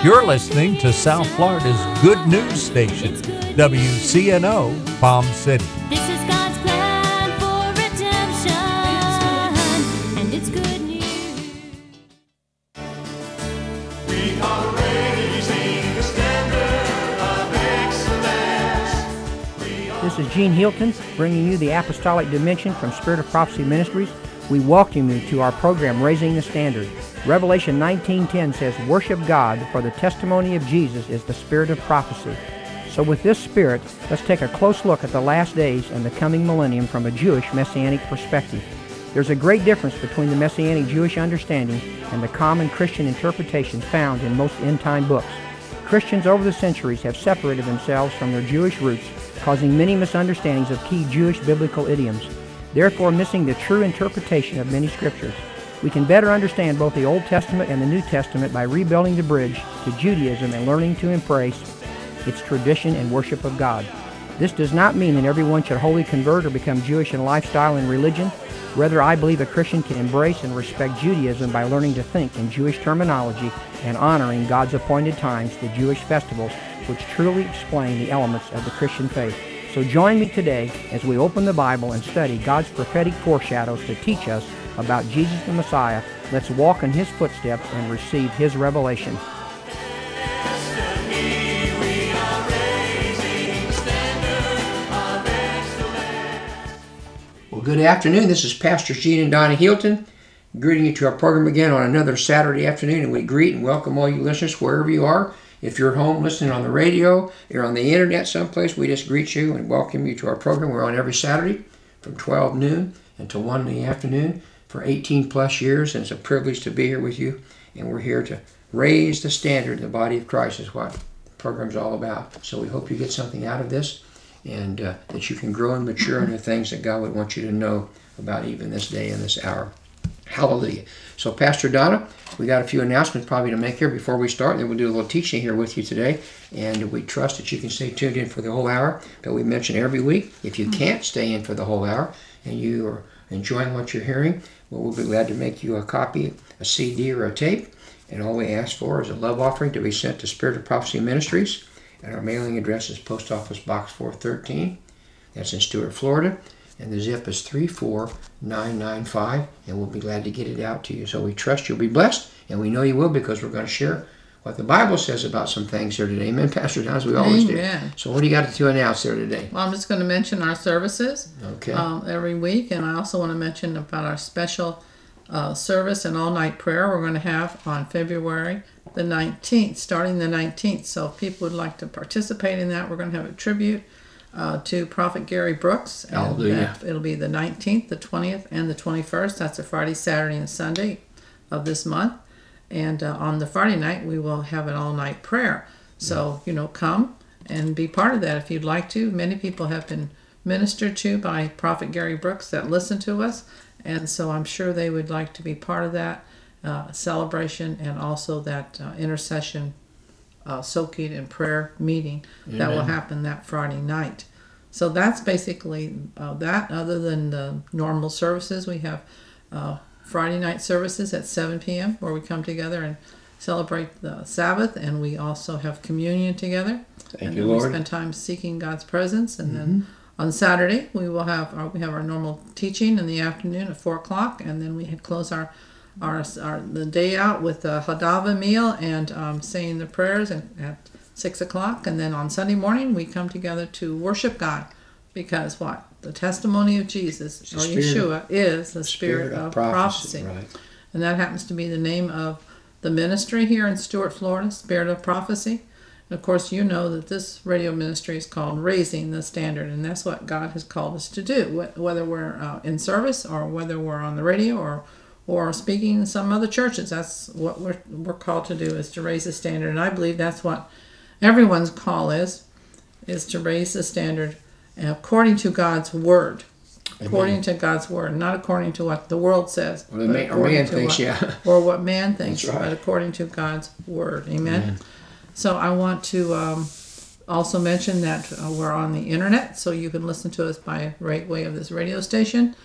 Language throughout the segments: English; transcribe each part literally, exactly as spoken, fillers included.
You're listening to South Florida's good news station, W C N O, Palm City. This is God's plan for redemption, and it's good news. We are raising the standard of excellence. We are This is Gene Hilton bringing you the Apostolic Dimension from Spirit of Prophecy Ministries. We welcome you to our program, Raising the Standard. Revelation nineteen ten says, "Worship God, for the testimony of Jesus is the spirit of prophecy." So with this spirit, let's take a close look at the last days and the coming millennium from a Jewish Messianic perspective. There's a great difference between the Messianic Jewish understanding and the common Christian interpretation found in most end-time books. Christians over the centuries have separated themselves from their Jewish roots, causing many misunderstandings of key Jewish biblical idioms, therefore missing the true interpretation of many scriptures. We can better understand both the Old Testament and the New Testament by rebuilding the bridge to Judaism and learning to embrace its tradition and worship of God. This does not mean that everyone should wholly convert or become Jewish in lifestyle and religion. Rather, I believe a Christian can embrace and respect Judaism by learning to think in Jewish terminology and honoring God's appointed times, the Jewish festivals, which truly explain the elements of the Christian faith. So join me today as we open the Bible and study God's prophetic foreshadows to teach us about Jesus the Messiah. Let's walk in His footsteps and receive His revelation. Well, good afternoon. This is Pastor Gene and Donna Hilton, greeting you to our program again on another Saturday afternoon, and we greet and welcome all you listeners wherever you are. If you're at home listening on the radio, you're on the internet someplace, we just greet you and welcome you to our program. We're on every Saturday from twelve noon until one in the afternoon for eighteen plus years, and it's a privilege to be here with you. And we're here to raise the standard in the body of Christ is what the program's all about. So we hope you get something out of this, and uh, that you can grow and mature in the things that God would want you to know about even this day and this hour. Hallelujah. So Pastor Donna, we got a few announcements probably to make here before we start, and then we'll do a little teaching here with you today, and we trust that you can stay tuned in for the whole hour that we mention every week. If you can't stay in for the whole hour and you are enjoying what you're hearing, well, we'll be glad to make you a copy, a C D or a tape, and all we ask for is a love offering to be sent to Spirit of Prophecy Ministries, and our mailing address is Post Office Box four thirteen. That's in Stuart, Florida, and the zip is three four nine nine five, and we'll be glad to get it out to you. So we trust you'll be blessed, and we know you will, because we're going to share what the Bible says about some things here today. Amen, Pastor Don, as we always Amen. do. So what do you got to announce there today? Well, I'm just going to mention our services Okay. um, every week, and I also want to mention about our special uh, service and all-night prayer we're going to have on February the nineteenth, starting the nineteenth. So if people would like to participate in that, we're going to have a tribute uh, to Prophet Gary Brooks. And Hallelujah. that, it'll be the nineteenth, the twentieth, and the twenty-first. That's a Friday, Saturday, and Sunday of this month. And uh, on the Friday night, we will have an all-night prayer. So, you know, come and be part of that if you'd like to. Many people have been ministered to by Prophet Gary Brooks that listen to us. And so I'm sure they would like to be part of that uh, celebration, and also that uh, intercession, uh, soaking and prayer meeting Amen. that will happen that Friday night. So that's basically uh, that. Other than the normal services, we have uh, Friday night services at seven p.m. where we come together and celebrate the Sabbath, and we also have communion together. Thank and you, then Lord. we spend time seeking God's presence, and Mm-hmm. then on Saturday we will have our, we have our normal teaching in the afternoon at four o'clock, and then we close our our, our the day out with a Hadava meal and um, saying the prayers and, at six o'clock, and then on Sunday morning we come together to worship God, because what? The testimony of Jesus, the or spirit Yeshua, is the spirit, of prophecy. Right. And that happens to be the name of the ministry here in Stuart, Florida, Spirit of Prophecy. And of course, you know that this radio ministry is called Raising the Standard, and that's what God has called us to do, whether we're uh, in service or whether we're on the radio or or speaking in some other churches. That's what we're, we're called to do, is to raise the standard. And I believe that's what everyone's call is, is to raise the standard according to God's word. Amen. According to God's word, not according to what the world says, Or, the but man, or according man to thinks, what- yeah. or what man thinks, That's right. but according to God's word. Amen. Amen. So I want to um, also mention that uh, we're on the internet, so you can listen to us by right way of this radio station.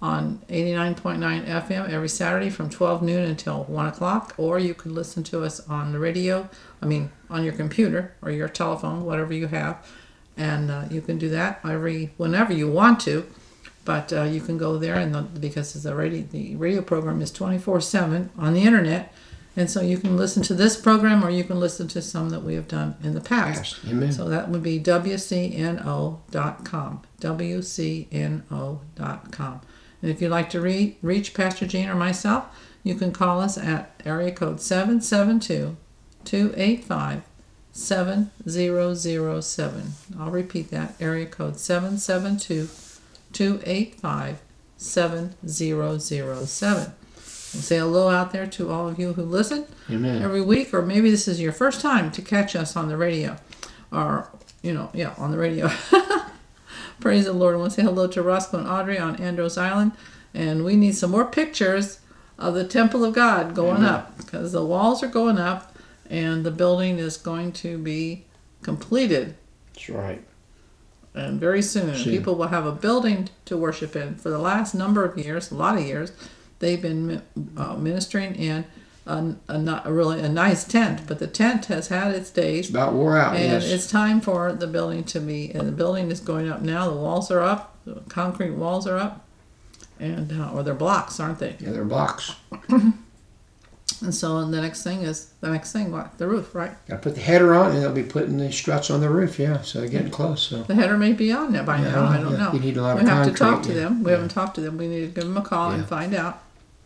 on eighty-nine point nine F M every Saturday from twelve noon until one o'clock, or you could listen to us on the radio, I mean, on your computer or your telephone, whatever you have. And uh, you can do that every whenever you want to, but uh, you can go there, and the, because the radio, the radio program is twenty-four seven on the internet, and so you can listen to this program or you can listen to some that we have done in the past. Yes. Amen. So that would be W C N O dot com, W C N O dot com. And if you'd like to re- reach Pastor Gene or myself, you can call us at area code seven seven two, two eight five, seven zero zero seven. I'll repeat that, area code seven seven two, two eight five, seven zero zero seven. We'll say hello out there to all of you who listen Amen. every week, or maybe this is your first time to catch us on the radio, or, you know, yeah, on the radio. Praise the Lord. I want to say hello to Roscoe and Audrey on Andros Island. And we need some more pictures of the Temple of God going Amen. up, because the walls are going up and the building is going to be completed. That's right. And very soon, Soon. people will have a building to worship in. For the last number of years, a lot of years, they've been uh, ministering in a, a, not, a really a nice tent, but the tent has had its days. About wore out. And Yes. it's time for the building to be, and the building is going up now. The walls are up, the concrete walls are up, and uh, or they're blocks, aren't they? Yeah, they're blocks. And so the next thing is, the next thing, what? The roof, right? Got to put the header on, and they'll be putting the struts on the roof. Yeah, so they're getting close. So The header may be on there by Yeah, now, I don't yeah. know. You need a lot we of have to talk concrete, to yeah. them. We Yeah. haven't talked to them. We need to give them a call Yeah. and find out.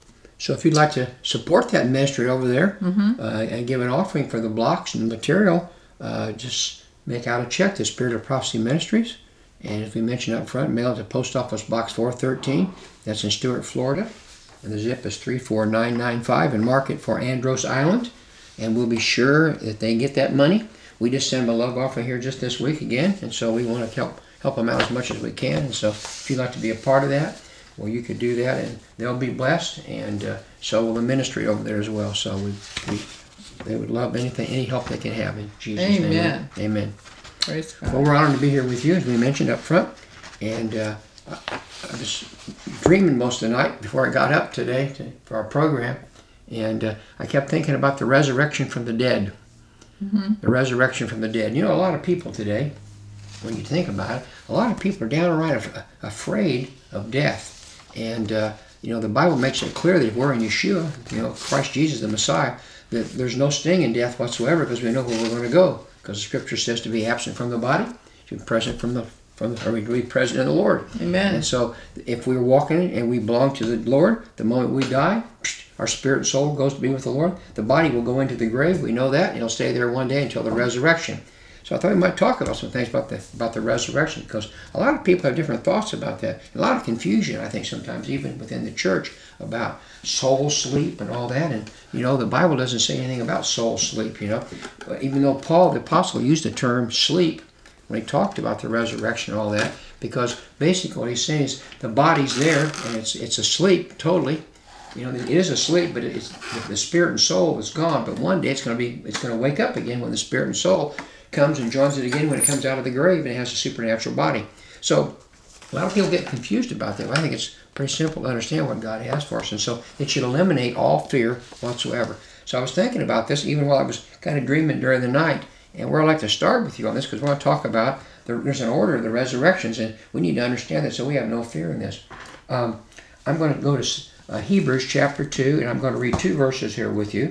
So if you'd like to support that ministry over there Mm-hmm. uh, and give an offering for the blocks and material, uh, just make out a check to Spirit of Prophecy Ministries. And as we mentioned up front, mail it to Post Office Box four thirteen. That's in Stuart, Florida. And the zip is three four nine nine five, and mark it for Andros Island. And we'll be sure that they get that money. We just sent them a love offering here just this week again. And so we want to help help them out as much as we can. And so if you'd like to be a part of that, well, you could do that, and they'll be blessed, and uh, so will the ministry over there as well. So we, we, they would love anything, any help they can have in Jesus' name. Amen. Amen. Praise God. Well, we're honored to be here with you, as we mentioned up front, and uh, I, I was dreaming most of the night before I got up today to, for our program, and uh, I kept thinking about the resurrection from the dead. Mm-hmm. The resurrection from the dead. You know, a lot of people today, when you think about it, a lot of people are downright af- afraid of death. And, uh, you know, the Bible makes it clear that if we're in Yeshua, you know, Christ Jesus, the Messiah, that there's no sting in death whatsoever, because we know where we're going to go. Because the Scripture says to be absent from the body, to be present from the, from the, or we to be present in the Lord. Amen. And so if we're walking and we belong to the Lord, the moment we die, our spirit and soul goes to be with the Lord. The body will go into the grave. We know that. And it'll stay there one day until the resurrection. So I thought we might talk about some things about the about the resurrection, because a lot of people have different thoughts about that. A lot of confusion, I think, sometimes even within the church about soul sleep and all that. And you know, the Bible doesn't say anything about soul sleep. You know, even though Paul the apostle used the term sleep when he talked about the resurrection and all that, because basically what he's saying is the body's there and it's it's asleep totally. You know, it is asleep, but it's the spirit and soul is gone. But one day it's going to be it's going to wake up again when the spirit and soul comes and joins it again when it comes out of the grave and it has a supernatural body. So a lot of people get confused about that. Well, I think it's pretty simple to understand what God has for us, and so it should eliminate all fear whatsoever. So I was thinking about this even while I was kind of dreaming during the night, and where I'd like to start with you on this, because we're going to talk about the, there's an order of the resurrections, and we need to understand that so we have no fear in this. Um, I'm going to go to uh, Hebrews chapter two, and I'm going to read two verses here with you,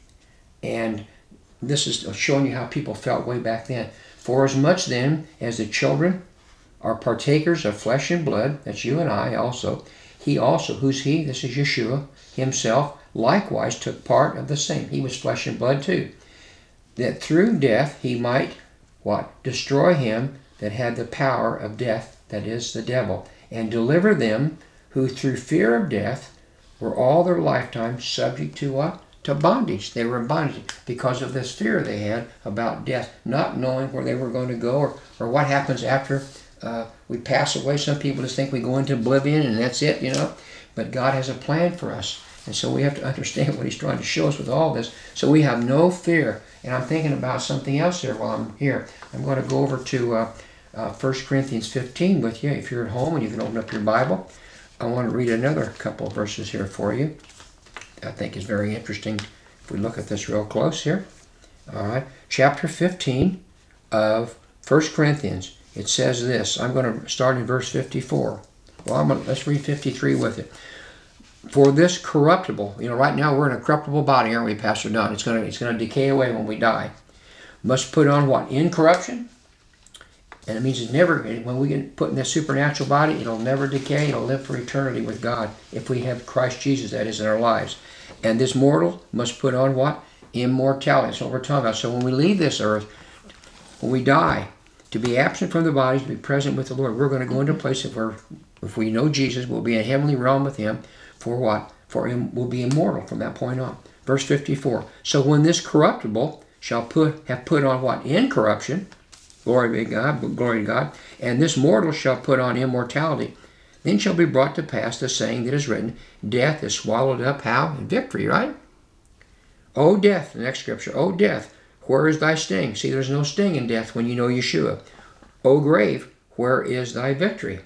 and this is showing you how people felt way back then. For as much then as the children are partakers of flesh and blood, that's you and I also, he also, who's he? This is Yeshua himself, likewise took part of the same. He was flesh and blood too. That through death he might, what? Destroy him that had the power of death, that is the devil, and deliver them who through fear of death were all their lifetime subject to what? To bondage. They were in bondage because of this fear they had about death, not knowing where they were going to go, or, or what happens after uh, we pass away. Some people just think we go into oblivion and that's it, you know. But God has a plan for us. And so we have to understand what he's trying to show us with all this. So we have no fear. And I'm thinking about something else here while I'm here. I'm going to go over to uh, uh, First Corinthians fifteen with you if you're at home and you can open up your Bible. I want to read another couple of verses here for you. I think is very interesting if we look at this real close here. All right, chapter fifteen of First Corinthians. It says this. I'm going to start in verse fifty-four. Well, I'm gonna, let's read fifty-three with it. For this corruptible, you know, right now we're in a corruptible body, aren't we, Pastor Don? It's going to it's going to decay away when we die. Must put on what? Incorruption. And it means it's never, when we get put in this supernatural body, it'll never decay. It'll live for eternity with God if we have Christ Jesus, that is, in our lives. And this mortal must put on what? Immortality. That's what we're talking about. So when we leave this earth, when we die, to be absent from the body, to be present with the Lord, we're going to go into a place where, if we know Jesus, we'll be in a heavenly realm with Him. For what? For Him, we'll be immortal from that point on. Verse fifty-four. So when this corruptible shall put have put on what? Incorruption. Glory be to God, glory to God. And this mortal shall put on immortality. Then shall be brought to pass the saying that is written, death is swallowed up, how? In victory, right? O death, the next scripture, O death, where is thy sting? See, there's no sting in death when you know Yeshua. O grave, where is thy victory?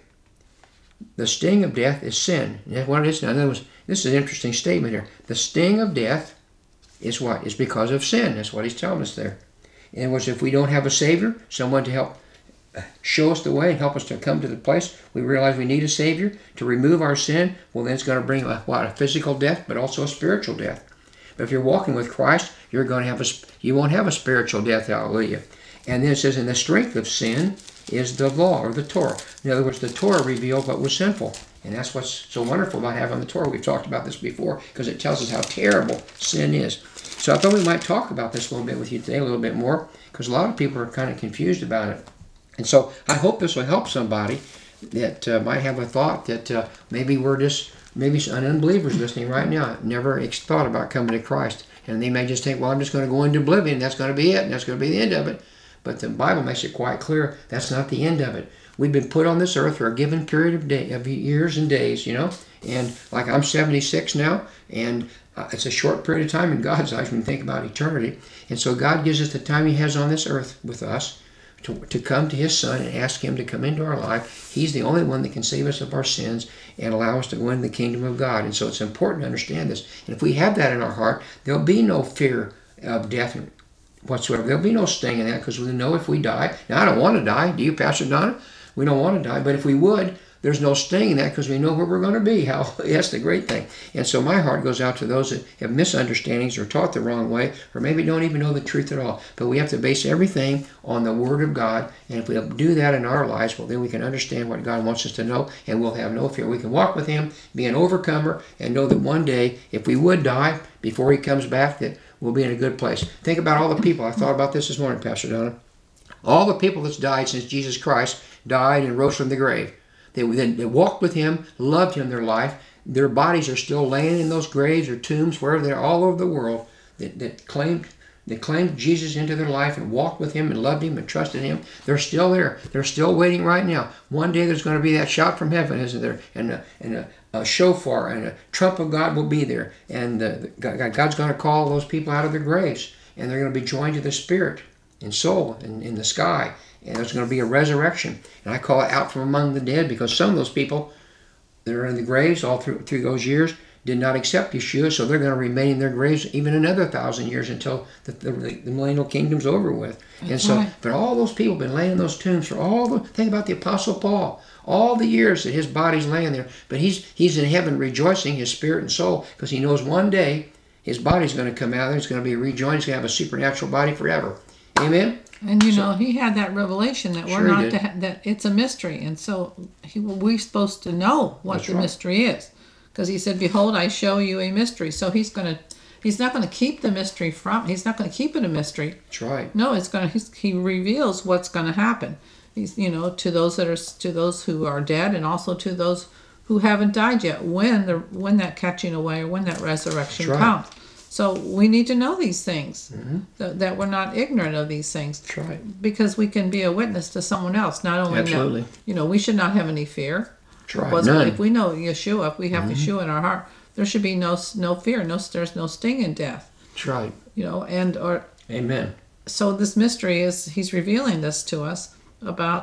The sting of death is sin. And that's what it is. Now, in other words, this is an interesting statement here. The sting of death is what? Is because of sin. That's what he's telling us there. In other words, if we don't have a Savior, someone to help show us the way and help us to come to the place we realize we need a Savior to remove our sin, well, then it's going to bring a, what? A physical death, but also a spiritual death. But if you're walking with Christ, you're going to have a, you won't have a spiritual death, hallelujah. And then it says, and the strength of sin is the law, or the Torah. In other words, the Torah revealed what was sinful. And that's what's so wonderful about having the Torah. We've talked about this before, because it tells us how terrible sin is. So I thought we might talk about this a little bit with you today, a little bit more, because a lot of people are kind of confused about it. And so I hope this will help somebody that uh, might have a thought that uh, maybe we're just, maybe an unbeliever's listening right now, never thought about coming to Christ. And they may just think, well, I'm just going to go into oblivion, that's going to be it, and that's going to be the end of it. But the Bible makes it quite clear that's not the end of it. We've been put on this earth for a given period of day, of years and days, you know. And like I'm seventy-six now, and uh, it's a short period of time in God's eyes when you think about eternity. And so God gives us the time He has on this earth with us to, to come to His Son and ask Him to come into our life. He's the only one that can save us of our sins and allow us to go into the kingdom of God. And so it's important to understand this. And if we have that in our heart, there'll be no fear of death whatsoever. There'll be no sting in that, because we know if we die. Now, I don't want to die. Do you, Pastor Donna? We don't want to die. But if we would, there's no sting in that, because we know where we're going to be. How that's the great thing. And so my heart goes out to those that have misunderstandings or taught the wrong way, or maybe don't even know the truth at all. But we have to base everything on the Word of God. And if we do that in our lives, well, then we can understand what God wants us to know, and we'll have no fear. We can walk with Him, be an overcomer, and know that one day, if we would die before He comes back, that we'll be in a good place. Think about all the people. I thought about this this morning, Pastor Donna. All the people that's died since Jesus Christ died and rose from the grave. They, they, they walked with Him, loved Him their life. Their bodies are still laying in those graves or tombs, wherever they're, all over the world, that, that claimed they claimed Jesus into their life and walked with Him and loved Him and trusted Him. They're still there. They're still waiting right now. One day there's going to be that shout from heaven, isn't there? And a, and a, a shofar and a trump of God will be there. And the, the, God's going to call those people out of their graves. And they're going to be joined to the Spirit and soul in, in the sky. And there's going to be a resurrection. And I call it out from among the dead, because some of those people that are in the graves all through, through those years did not accept Yeshua, so they're going to remain in their graves even another thousand years until the, the, the millennial kingdom's over with. That's and so, right. But all those people have been laying in those tombs for all the, think about the Apostle Paul, all the years that his body's laying there. But he's he's in heaven rejoicing, his spirit and soul, because he knows one day his body's going to come out there, it's going to be rejoined, he's going to have a supernatural body forever. Amen? And you so, know, he had that revelation that sure we're not to ha- that it's a mystery, and so he, we're supposed to know what That's the right. mystery is, because he said, "Behold, I show you a mystery." So he's going to, he's not going to keep the mystery from. He's not going to keep it a mystery. That's right. No, it's going to. He reveals what's going to happen. He's, you know, to those that are to those who are dead, and also to those who haven't died yet. When the when that catching away or when that resurrection That's right. comes. So we need to know these things, Mm-hmm. that, that we're not ignorant of these things. That's right. Because we can be a witness to someone else. Not only Absolutely. That, you know, we should not have any fear. That's right. Because None. if we know Yeshua, if we have Mm-hmm. Yeshua in our heart, there should be no no fear. No, there's no sting in death. That's right. You know, and or Amen. so this mystery is he's revealing this to us about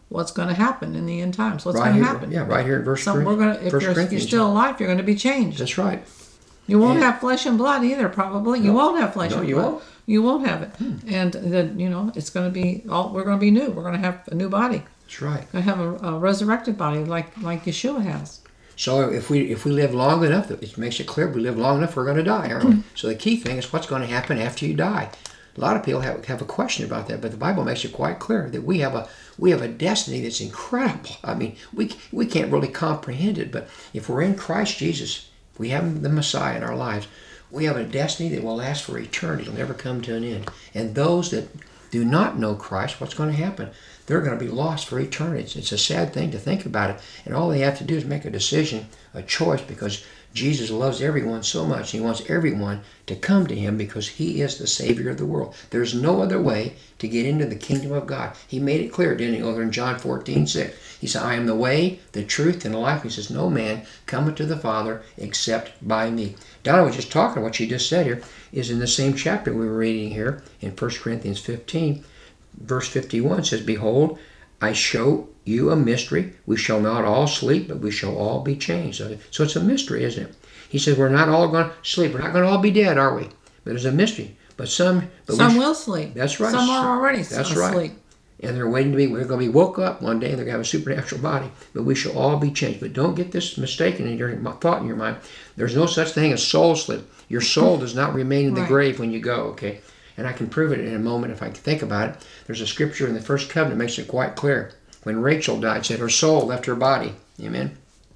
what's going to happen in the end times. What's Right going to here, happen? yeah, right here in verse So Cor- we're going to, if First you're, you're Corinthians. still alive, you're going to be changed. That's right. You won't And- have flesh and blood either, probably. You No. won't have flesh No, and you blood. won't. You won't have it. And then, you know, it's going to be all, we're going to be new. We're going to have a new body. That's right. Going to have a, a resurrected body like like Yeshua has. So if we if we live long enough, it makes it clear we live long enough, we're going to die, aren't we? So the key thing is what's going to happen after you die. A lot of people have have a question about that, but the Bible makes it quite clear that we have a we have a destiny that's incredible. I mean, we we can't really comprehend it, but if we're in Christ Jesus, we have the Messiah in our lives. We have a destiny that will last for eternity. It'll never come to an end. And those that do not know Christ, what's going to happen? They're going to be lost for eternity. It's, it's a sad thing to think about it. And all they have to do is make a decision, a choice, because Jesus loves everyone so much. He wants everyone to come to him because he is the Savior of the world. There's no other way to get into the kingdom of God. He made it clear, didn't he, over in John fourteen six. He said, I am the way, the truth, and the life. He says, no man cometh to the Father except by me. Donna was just talking, what she just said here is in the same chapter we were reading here in First Corinthians fifteen. Verse fifty-one says, behold, I show you a mystery. We shall not all sleep, but we shall all be changed. So it's a mystery, isn't it? He says we're not all going to sleep. We're not going to all be dead, are we? But it's a mystery. But some... But Some we, will sleep. That's right. Some are already That's asleep. right. And they're waiting to be, we're going to be woke up one day and they're going to have a supernatural body. But we shall all be changed. But don't get this mistaken in your thought in your mind. There's no such thing as soul sleep. Your soul does not remain in the Right. grave when you go, okay? And I can prove it in a moment if I can think about it. There's a scripture in the First Covenant that makes it quite clear. When Rachel died, it said her soul left her body. Amen?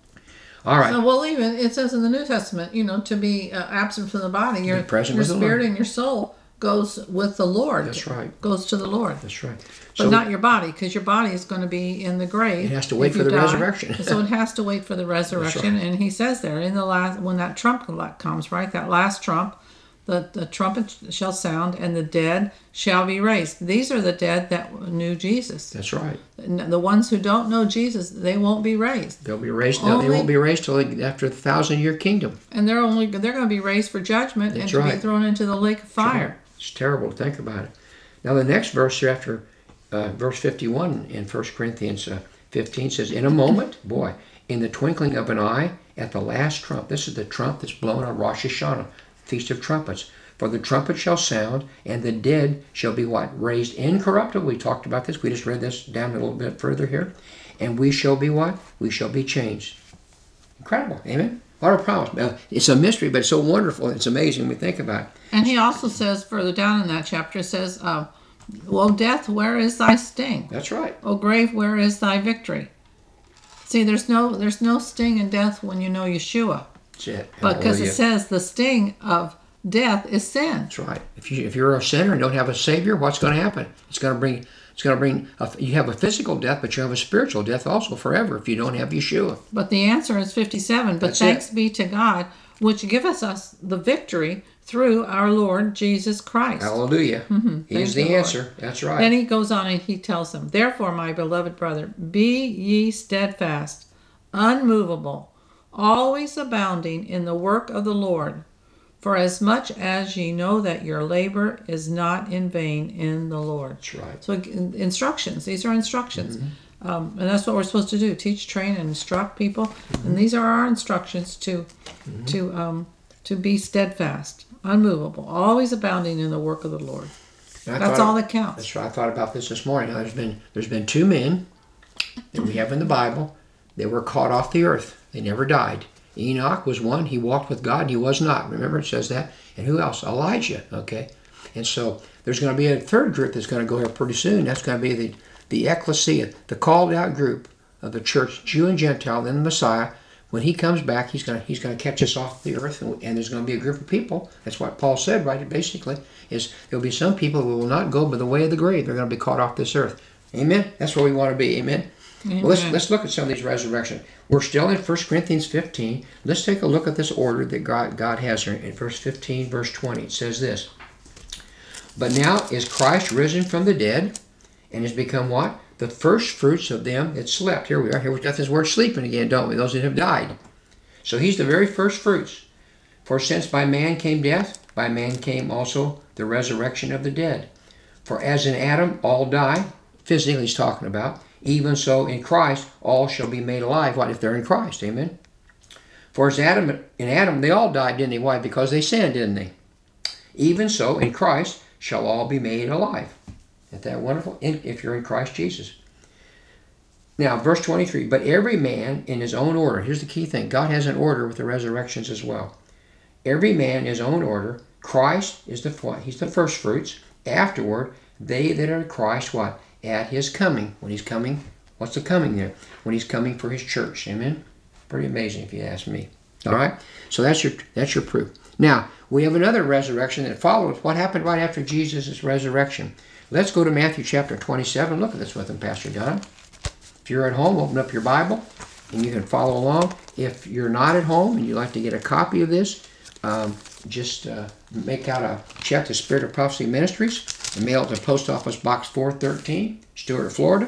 All right. So, well, even it says in the New Testament, you know, to be uh, absent from the body, your, Be present your with the spirit Lord. and your soul goes with the Lord. That's right. Goes to the Lord. That's right. But not your body, because your body is going to be in the grave. It has to wait if for you the die. resurrection. So it has to wait for the resurrection. right. And he says there, in the last, when that trump comes, right, that last trump, the, the trumpet shall sound, and the dead shall be raised. These are the dead that knew Jesus. That's right. The ones who don't know Jesus, they won't be raised. They'll be raised. No, they Only- won't be raised till after the thousand-year kingdom. And they're only they're going to be raised for judgment and That's to be right. thrown into the lake of fire. It's terrible to think about it. Now the next verse here after uh, verse fifty-one in First Corinthians uh, fifteen says, in a moment, boy, in the twinkling of an eye, at the last trump. This is the trump that's blown on Rosh Hashanah, Feast of Trumpets. For the trumpet shall sound, and the dead shall be what? Raised incorruptible. We talked about this. We just read this down a little bit further here. And we shall be what? We shall be changed. Incredible. Amen? What a promise. Now, it's a mystery, but it's so wonderful. It's amazing when we think about it. And he also says further down in that chapter, it says, uh, "O death, where is thy sting? That's right. O grave, where is thy victory?" See, there's no there's no sting in death when you know Yeshua, That's it. but because it Hallelujah. says the sting of death is sin. That's right. If you if you're a sinner and don't have a Savior, what's going to happen? It's going to bring it's going to bring a, you have a physical death, but you have a spiritual death also forever if you don't have Yeshua. But the answer is fifty-seven. But That's thanks it. be to God, which giveth us the victory through our Lord Jesus Christ. Hallelujah. He Thank is the you, Lord. answer. That's right. Then he goes on and he tells them, "Therefore, my beloved brother, be ye steadfast, unmovable, always abounding in the work of the Lord. For as much as ye know that your labor is not in vain in the Lord." That's right. So in- instructions, these are instructions. Um, and that's what we're supposed to do, teach, train, and instruct people. And these are our instructions to to um, to be steadfast, unmovable, always abounding in the work of the Lord. And I That's thought- all that counts. That's right. I thought about this this morning. Now, there's been there's been two men that we have in the Bible that were caught off the earth. They never died. Enoch was one. He walked with God. He was not. Remember, it says that. And who else? Elijah. Okay. And so there's going to be a third group that's going to go here pretty soon. That's going to be the the ecclesia, the called out group of the church, Jew and Gentile, then the Messiah. When he comes back, he's going to he's going to catch us off the earth, and, and there's going to be a group of people. That's what Paul said, right? Basically, is there'll be some people who will not go by the way of the grave. They're going to be caught off this earth. Amen. That's where we want to be. Amen. Well, let's Amen. let's look at some of these resurrections. We're still in First Corinthians fifteen. Let's take a look at this order that God God has here in verse fifteen, verse twenty. It says this: "But now is Christ risen from the dead, and has become what? The first fruits of them that slept." Here we are. Here we've got this word sleeping again, don't we? Those that have died. So he's the very first fruits. "For since by man came death, by man came also the resurrection of the dead. For as in Adam all die," physically he's talking about, Even so, in Christ, all shall be made alive. What? If they're in Christ. Amen? For as Adam, in Adam, they all died, didn't they? Why? Because they sinned, didn't they? Even so, in Christ, shall all be made alive. Isn't that wonderful? In, if you're in Christ Jesus. Now, verse twenty-three, but every man in his own order. Here's the key thing. God has an order with the resurrections as well. Every man in his own order. Christ is the what? He's the first fruits. Afterward, they that are in Christ, what? At his coming. When he's coming, what's the coming there? When he's coming for his church. Amen? Pretty amazing if you ask me. All right? So that's your that's your proof. Now, we have another resurrection that follows. What happened right after Jesus' resurrection? Let's go to Matthew chapter twenty-seven. Look at this with him, Pastor Don. If you're at home, open up your Bible and you can follow along. If you're not at home and you'd like to get a copy of this, um, just uh, make out a check to Spirit of Prophecy Ministries and mail it to Post Office Box four thirteen, Stuart, Florida.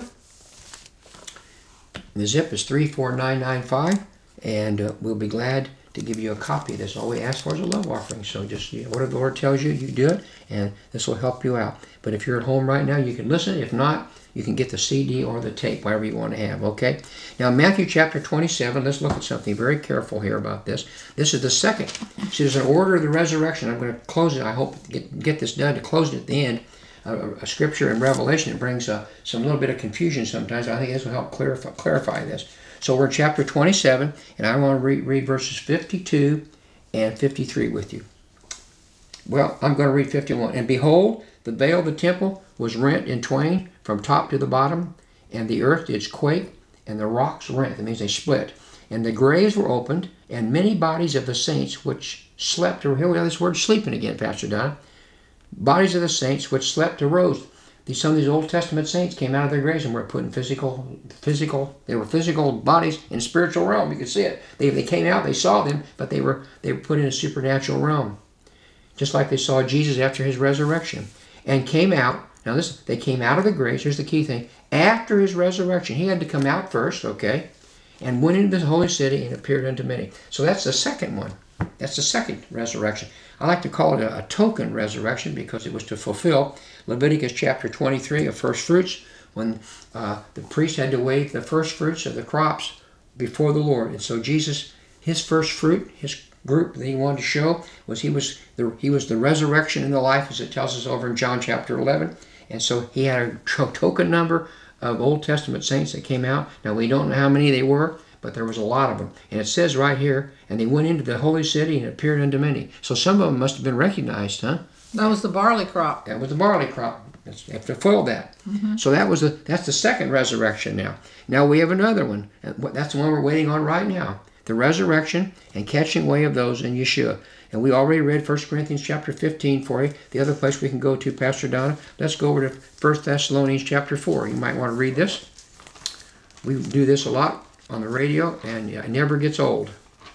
And the zip is three four nine nine five, and uh, we'll be glad to give you a copy of this. All we ask for is a love offering. So just, you know, whatever the Lord tells you, you do it, and this will help you out. But if you're at home right now, you can listen. If not, you can get the C D or the tape, whatever you want to have, okay? Now, Matthew chapter twenty-seven, let's look at something very careful here about this. This is the second. See, there's an order of the resurrection. I'm going to close it. I hope to get, get this done to close it at the end. A, a scripture in Revelation, it brings uh, some little bit of confusion sometimes. I think this will help clarify, clarify this. So we're in chapter twenty-seven, and I want to read, read verses fifty-two and fifty-three with you. Well, I'm going to read fifty-one. And behold, the veil of the temple was rent in twain from top to the bottom, and the earth did quake, and the rocks rent. That means they split. And the graves were opened, and many bodies of the saints which slept, or here we have this word sleeping again, Pastor Don. Bodies of the saints which slept arose. These, some of these Old Testament saints came out of their graves and were put in physical, physical, they were physical bodies in spiritual realm. You could see it. They, they came out, they saw them, but they were, they were put in a supernatural realm. Just like they saw Jesus after his resurrection. And came out. Now this, they came out of the graves. Here's the key thing. After his resurrection, he had to come out first, okay? And went into the holy city and appeared unto many. So that's the second one. That's the second resurrection. I like to call it a, a token resurrection because it was to fulfill Leviticus chapter twenty-three of first fruits, when uh, the priest had to wave the first fruits of the crops before the Lord. And so Jesus, his first fruit, his group that he wanted to show was he was the he was the resurrection and the life, as it tells us over in John chapter eleven. And so he had a token number of Old Testament saints that came out. Now we don't know how many they were, but there was a lot of them. And it says right here, and they went into the holy city and appeared unto many. So some of them must have been recognized, huh? That was the barley crop. That was the barley crop. That's, you have to fulfill that. Mm-hmm. So that was the that's the second resurrection now. Now we have another one. That's the one we're waiting on right now. The resurrection and catching away of those in Yeshua. And we already read First Corinthians chapter fifteen for you. The other place we can go to, Pastor Donna, let's go over to First Thessalonians chapter four. You might want to read this. We do this a lot on the radio, and it never gets old.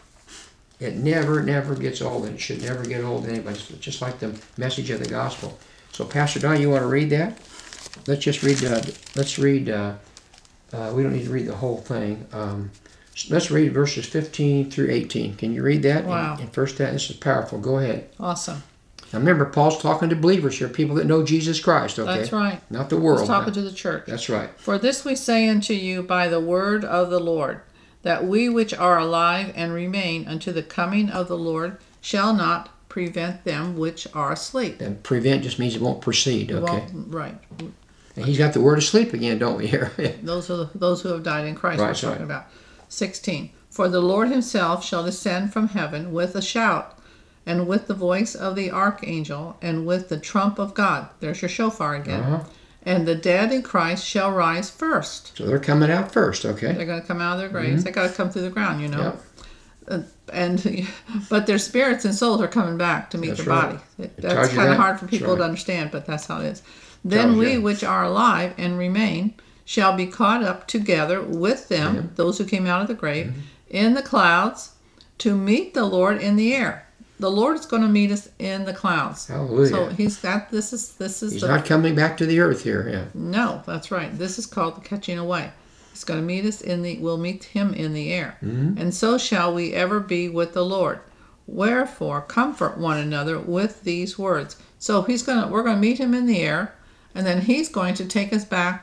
It never, never gets old, and it should never get old to anybody. It's just like the message of the gospel. So, Pastor Donna, you want to read that? Let's just read, uh, let's read, uh, uh, we don't need to read the whole thing. Um, Let's read verses fifteen through eighteen. Can you read that? Wow. In, in First Thessalonians, this is powerful. Go ahead. Awesome. Now remember, Paul's talking to believers here, people that know Jesus Christ, okay? That's right. Not the world. He's talking no. to the church. That's right. For this we say unto you by the word of the Lord, that we which are alive and remain unto the coming of the Lord shall not prevent them which are asleep. And prevent just means it won't proceed, okay? Well, right. And he's got the word asleep again, don't we, here? Those are the, those who have died in Christ Right, we're talking right. about. sixteen. For the Lord himself shall descend from heaven with a shout, and with the voice of the archangel, and with the trump of God. There's your shofar again. Uh-huh. And the dead in Christ shall rise first. So they're coming out first, okay? They're going to come out of their graves. Mm-hmm. They got to come through the ground, you know. Yep. Uh, and but their spirits and souls are coming back to meet That's their right. body. It, It tells that's you kind of that. hard for That's people to right. understand, but that's how it is. Then tells we you. which are alive and remain shall be caught up together with them, Yeah. those who came out of the grave, Mm-hmm. in the clouds to meet the Lord in the air. The Lord is going to meet us in the clouds. Hallelujah. So he's got this is this is He's the not coming back to the earth here, yeah. no, that's right. This is called the catching away. He's going to meet us in the, we'll meet him in the air. Mm-hmm. And so shall we ever be with the Lord. Wherefore, comfort one another with these words. So he's going to, we're going to meet him in the air, and then he's going to take us back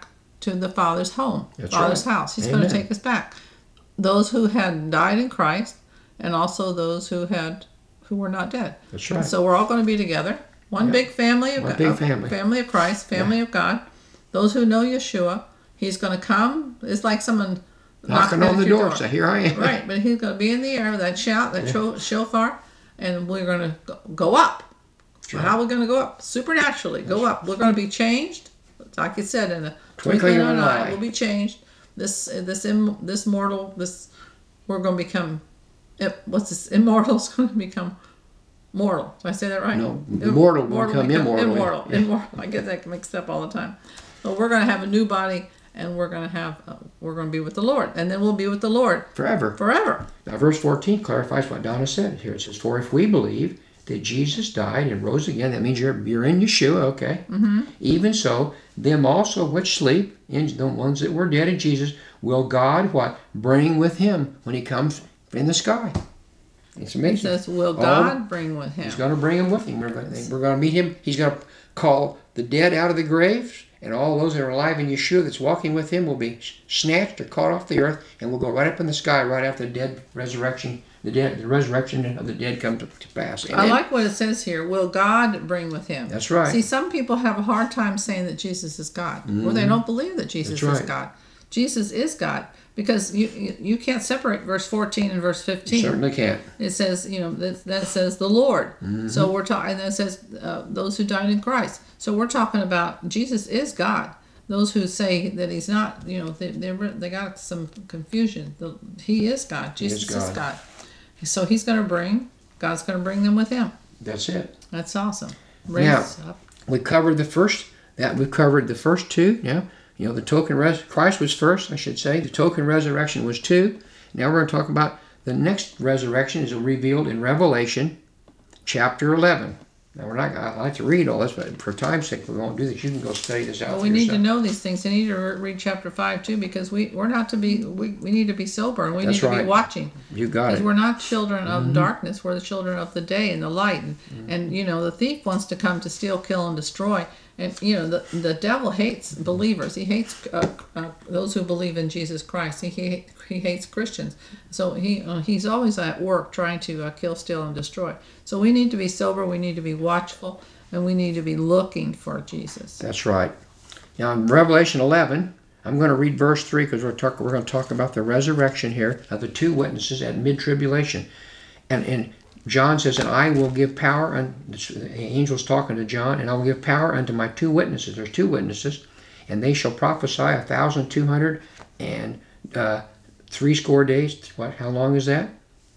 to the Father's home, That's Father's right. house. He's Amen. going to take us back. Those who had died in Christ, and also those who had who were not dead. That's right. So we're all going to be together. One Yeah. big family of One God, big of- family. family of Christ, family of God. Those who know Yeshua, He's going to come. It's like someone Knocking on at the your door, say, here I am. Right, but He's going to be in the air with that shout, that sho- shofar, and we're going to go- go up. right. How are we going to go up? Supernaturally, go up. We're going to be changed. Like you said, in a Twinkling twinkling of of an an eye, eye. we'll be changed. This, this, Im, this mortal, this, we're going to become. It, what's this? Immortal is going to become mortal. Did I say that right? No, Im- mortal will become immortal. Immortal. Yeah. Immortal. I get that mixed up all the time. So we're going to have a new body, and we're going to have. Uh, we're going to be with the Lord, and then we'll be with the Lord Forever. forever. Now, verse fourteen clarifies what Donna said. Here it says, for if we believe that Jesus died and rose again, that means you're you're in Yeshua, okay? Mm-hmm. Even so, them also which sleep, in the ones that were dead in Jesus, will God what? Bring with him when he comes in the sky. It's He amazing. says, "Will All- God bring with Him?" He's going to bring him with him. We're going to, we're going to meet him. He's going to call the dead out of the graves, and all those that are alive in Yeshua that's walking with him will be snatched or caught off the earth, and will go right up in the sky right after the dead resurrection. The dead, the resurrection of the dead come to, to pass. I Amen? like what it says here. Will God bring with Him? That's right. See, some people have a hard time saying that Jesus is God, or they don't believe that Jesus That's is right. God. Jesus is God because you you, you can't separate verse fourteen and verse fifteen. Certainly can't. It says, you know, that, that says the Lord. So we're talking, and then it says uh, those who died in Christ. So we're talking about Jesus is God. Those who say that He's not, you know, they they, they got some confusion. The, he is God. Jesus is God. God. So He's going to bring, God's going to bring them with Him. That's it. That's awesome. Raise Now, up. We covered the first. That we covered the first two. Yeah. You know, the token res- Christ was first, I should say. The token resurrection was two. Now we're going to talk about the next resurrection is revealed in Revelation chapter eleven. Now we're not. I like to read all this, but for time's sake, we won't do this. You can go study this out. Well, for we need to yourself. know these things. You need to re- read chapter five too, because we we're not to be. We, we need to be sober, and we That's need to right. be watching. You got Because it. we're not children of darkness. We're the children of the day and the light. And, and you know, the thief wants to come to steal, kill, and destroy. And you know, the the devil hates believers. He hates uh, uh, those who believe in Jesus Christ. He he, he hates Christians. So he uh, he's always at work trying to uh, kill, steal, and destroy. So we need to be sober. We need to be watchful, and we need to be looking for Jesus. That's right. Now in Revelation eleven, I'm going to read verse three because we're talk, we're going to talk about the resurrection here of the two witnesses at mid tribulation, and and John says, and I will give power, and the angel's talking to John, and I will give power unto my two witnesses. There's two witnesses, and they shall prophesy a thousand two hundred and uh, three score days. What? How long is that?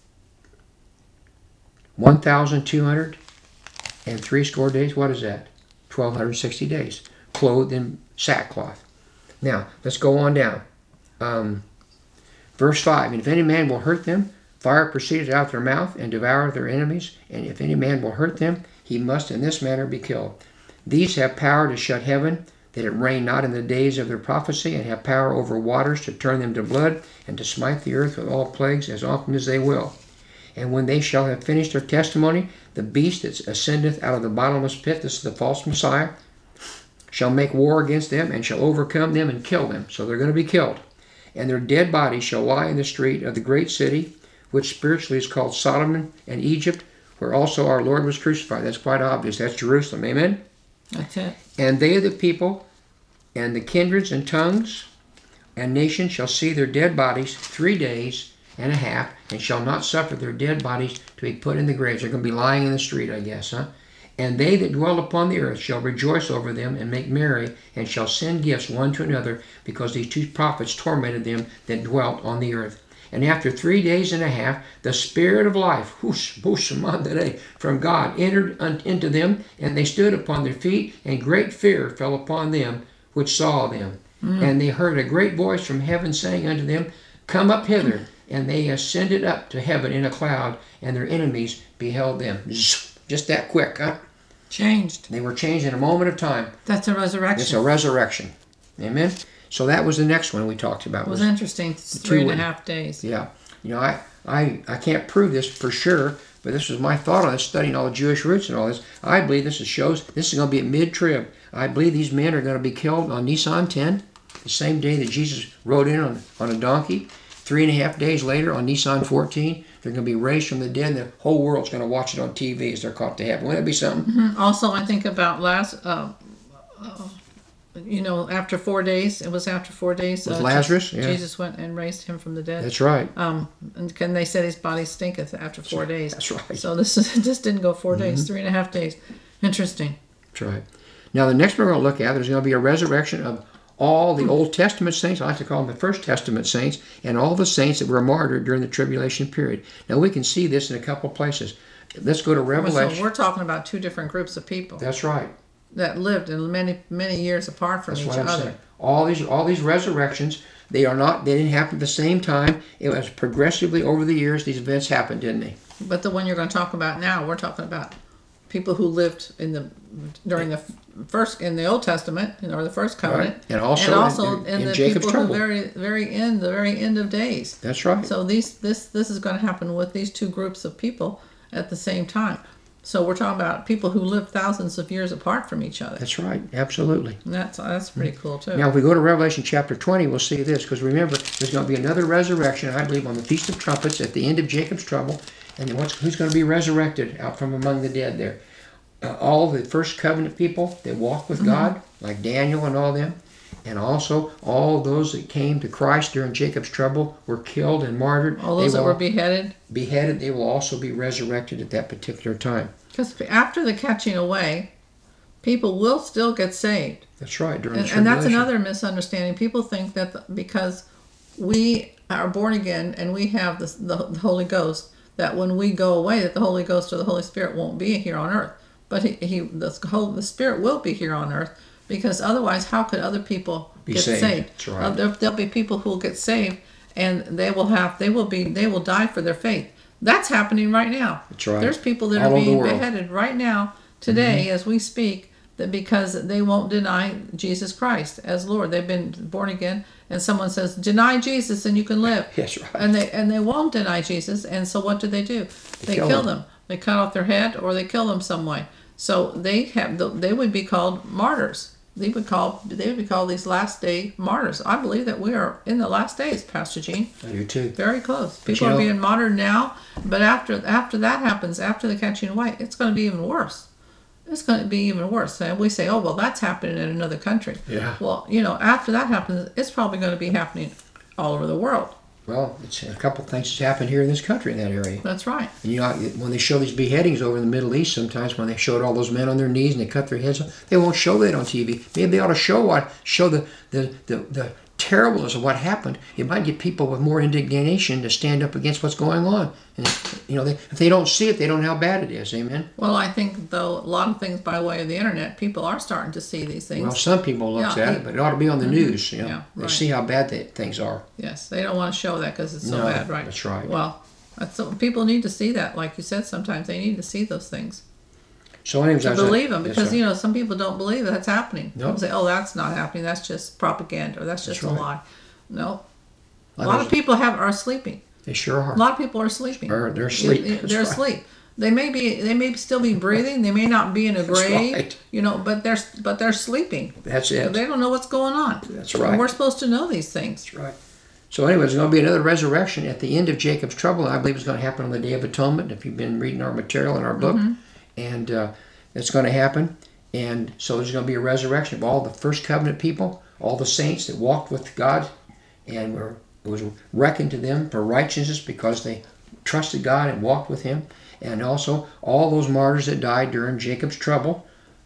One thousand two hundred and three score days. What is that? Twelve hundred sixty days, clothed in sackcloth. Now let's go on down. Um, verse five. And if any man will hurt them, fire proceeded out of their mouth and devoured their enemies. And if any man will hurt them, he must in this manner be killed. These have power to shut heaven, that it rain not in the days of their prophecy, and have power over waters to turn them to blood, and to smite the earth with all plagues as often as they will. And when they shall have finished their testimony, the beast that ascendeth out of the bottomless pit, this is the false Messiah, shall make war against them, and shall overcome them and kill them. So they're going to be killed. And their dead bodies shall lie in the street of the great city, which spiritually is called Sodom and Egypt, where also our Lord was crucified. That's quite obvious. That's Jerusalem. Amen? That's it. And they of the people, and the kindreds and tongues, and nations shall see their dead bodies three days and a half, and shall not suffer their dead bodies to be put in the graves. They're going to be lying in the street, I guess, huh? And they that dwell upon the earth shall rejoice over them, and make merry, and shall send gifts one to another, because these two prophets tormented them that dwelt on the earth. And after three days and a half, the Spirit of life, whoosh, whoosh, from God entered into them, and they stood upon their feet, and great fear fell upon them which saw them. Mm. And they heard a great voice from heaven saying unto them, Come up hither. And they ascended up to heaven in a cloud, and their enemies beheld them. Just that quick, huh? Changed. They were changed in a moment of time. That's a resurrection. It's a resurrection. Amen? So that was the next one we talked about. It was interesting. It's three and a half days. Yeah. You know, I, I, I can't prove this for sure, but this was my thought on this, studying all the Jewish roots and all this. I believe this is shows this is going to be a mid-trib. I believe these men are going to be killed on Nisan ten, the same day that Jesus rode in on, on a donkey. Three and a half days later on Nissan fourteen, they're going to be raised from the dead, and the whole world's going to watch it on T V as they're caught to heaven. Wouldn't that be something? Mm-hmm. Also, I think about last, uh, uh, you know, after four days, it was after four days. With uh, Lazarus, Jesus, yeah. Jesus went and raised him from the dead. That's right. Um, and can they said his body stinketh after four days. That's right. So this is, this didn't go four days, three and a half days. Interesting. That's right. Now, the next one we're going to look at, there's going to be a resurrection of all the Old Testament saints, I like to call them the First Testament saints, and all the saints that were martyred during the tribulation period. Now, we can see this in a couple places. Let's go to Revelation. So we're talking about two different groups of people That's right. that lived in many, many years apart from That's each what I'm other. saying. All these, all these resurrections, they are not. They didn't happen at the same time. It was progressively over the years. These events happened, didn't they? But the one you're going to talk about now, we're talking about people who lived in the during the first in the Old Testament or the first covenant, Right. And also and also in- in, in the Jacob's people trouble. who very very end the very end of days. That's right. So these this this is going to happen with these two groups of people at the same time. So we're talking about people who lived thousands of years apart from each other. That's right. Absolutely. And that's that's pretty cool too. Now, if we go to Revelation chapter twenty, we'll see this, because remember, there's going to be another resurrection, I believe, on the Feast of Trumpets at the end of Jacob's trouble. And then what's, who's going to be resurrected out from among the dead there? Uh, all the first covenant people that walked with Mm-hmm. God, like Daniel and all them, and also all those that came to Christ during Jacob's trouble were killed and martyred. All those They that will were beheaded. beheaded. They will also be resurrected at that particular time. Because after the catching away, people will still get saved. That's right. During And, the and that's tribulation. another misunderstanding. People think that the- because we are born again and we have the, the, the Holy Ghost, that when we go away, that the Holy Ghost or the Holy Spirit won't be here on earth. But he, he the, whole, the Spirit will be here on earth, because otherwise, how could other people Be get saved. saved? That's right. Uh, there, there'll be people who will get saved, and they will have they will be they will die for their faith. That's happening right now. That's right. There's people that All are over the being world. beheaded right now, today, as we speak, that because they won't deny Jesus Christ as Lord. They've been born again, and someone says, "Deny Jesus, and you can live." That's right. And they and they won't deny Jesus, and so what do they do? They, kill kill them. them. They cut off their head, or they kill them some way. So they have they would be called martyrs. They would call they would be called these last day martyrs. I believe that we are in the last days, Pastor Gene. I do too. Very close. But People you are know- being martyred now, but after after that happens, after the catching away, it's going to be even worse. It's going to be even worse. And we say, oh, well, that's happening in another country. Yeah. Well, you know, after that happens, it's probably going to be happening all over the world. Well, it's a couple of things that's happened here in this country in that area. That's right. And you know, when they show these beheadings over in the Middle East, sometimes when they showed all those men on their knees and they cut their heads off, they won't show that on T V. Maybe they ought to show what show the the, the, the terribleness of what happened. It might get people with more indignation to stand up against what's going on. And you know, they, if they don't see it, they don't know how bad it is. Amen. Well, I think, though, a lot of things by way of the internet, people are starting to see these things. Well, some people look Yeah, at he- it, but it ought to be on the news. You know, Yeah, they right. see how bad the things are. Yes, they don't want to show that because it's so No, bad, right? that's right. Well, that's, people need to see that. Like you said, sometimes they need to see those things So, anyways, I to was- believe them, that's because right. you know some people don't believe that's happening. No. People say, "Oh, that's not happening. That's just propaganda, or that's just That's a right. lie." No, a Like lot those- of people have are sleeping. They sure are. A lot of people are sleeping. They're- they're asleep. You- That's They're right. asleep. They may be. They may still be breathing. They may not be in a That's grave. right. You know, but they're but they're sleeping. That's it. They don't know what's going on. That's And right. we're supposed to know these things. That's right. So anyway, there's going to be another resurrection at the end of Jacob's trouble. I believe it's going to happen on the Day of Atonement, if you've been reading our material in our book. And uh, it's going to happen. And so there's going to be a resurrection of all the first covenant people, all the saints that walked with God, and were, it was reckoned to them for righteousness because they trusted God and walked with Him. And also all those martyrs that died during Jacob's trouble,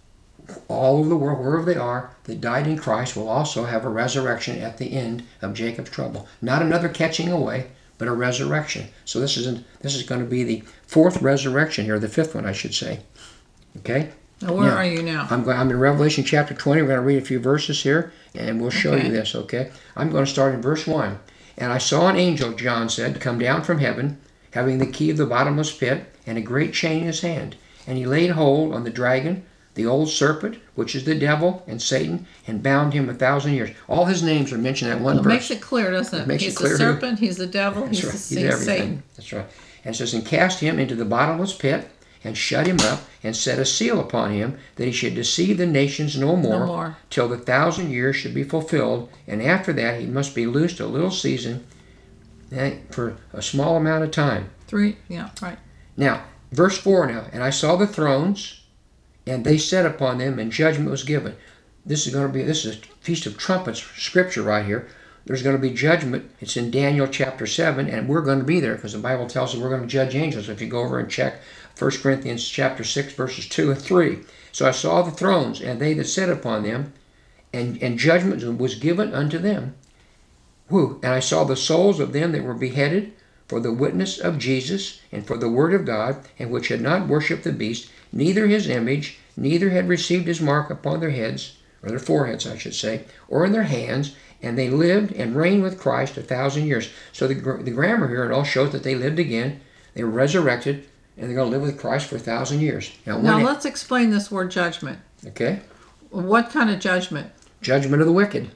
all over the world, wherever they are, that died in Christ will also have a resurrection at the end of Jacob's trouble. Not another catching away, but a resurrection. So this is this is going to be the fourth resurrection here, the fifth one, I should say. Okay. Now, where Yeah. are you now? I'm going. I'm in Revelation chapter twenty. We're going to read a few verses here, and we'll show Okay. you this. Okay. I'm going to start in verse one. And I saw an angel, John said, come down from heaven, having the key of the bottomless pit, and a great chain in his hand. And he laid hold on the dragon, the old serpent, which is the devil and Satan, and bound him a thousand years. All his names are mentioned in that one Well, it verse. makes it clear, doesn't it? It makes it he's clear the who- serpent. He's the devil. That's He's, right. the, He's he's everything. Satan. That's right. And it says, and cast him into the bottomless pit, and shut him up, and set a seal upon him, that he should deceive the nations no more, No more. till the thousand years should be fulfilled. And after that he must be loosed a little season, eh, for a small amount of time. Three, yeah, right. Now, verse four now, and I saw the thrones, and they sat upon them, and judgment was given. This is going to be, this is a Feast of Trumpets scripture right here. There's going to be judgment. It's in Daniel chapter seven, and we're going to be there because the Bible tells us we're going to judge angels. If you go over and check First Corinthians chapter six, verses two and three. So I saw the thrones, and they that sat upon them, and, and judgment was given unto them. Whew. And I saw the souls of them that were beheaded for the witness of Jesus, and for the word of God, and which had not worshipped the beast, neither his image, neither had received his mark upon their heads, or their foreheads, I should say, or in their hands, and they lived and reigned with Christ a thousand years. So the, the grammar here, it all shows that they lived again, they were resurrected, and they're going to live with Christ for a thousand years. Now, Now when let's explain this word judgment. it, okay, What kind of judgment? judgment of the wicked.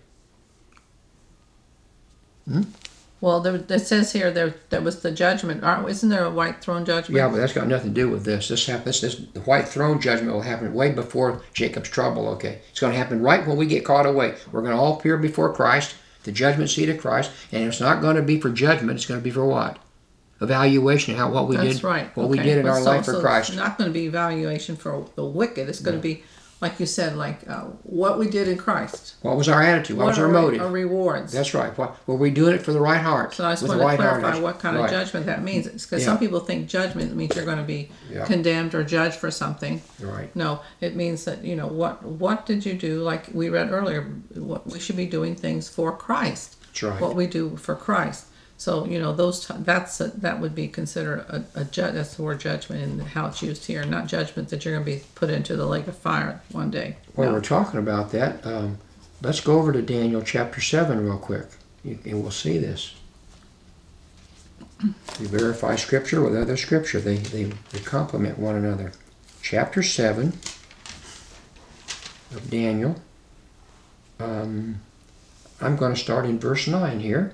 Well, there, it says here there there was the judgment. Aren't, isn't there a white throne judgment? Yeah, but that's got nothing to do with this. This happens. This the white throne judgment will happen way before Jacob's trouble. Okay, it's going to happen right when we get caught away. We're going to all appear before Christ, the judgment seat of Christ, and it's not going to be for judgment. It's going to be for what? Evaluation of how what we That's did, right. what we Okay. did in But our so- life for so Christ. It's not going to be evaluation for the wicked. It's going to be, like you said, like uh, what we did in Christ. What was our attitude? What, was our are motive? Our rewards. That's right. What, were we doing it for the right heart? So I just with want the to right clarify heart? what kind of Right. judgment that means. Because Yeah. some people think judgment means you're going to be Yeah. condemned or judged for something. Right. No, it means that, you know, what what did you do? Like we read earlier, what we should be doing things for Christ. That's right. What we do for Christ. So, you know, those t- that's a, that would be considered a, a ju- that's the word judgment and how it's used here, not judgment that you're going to be put into the lake of fire one day. While No. we're talking about that, um, let's go over to Daniel chapter seven real quick, you, and we'll see this. You verify Scripture with other Scripture. They, they, they complement one another. Chapter seven of Daniel. Um, I'm going to start in verse nine here.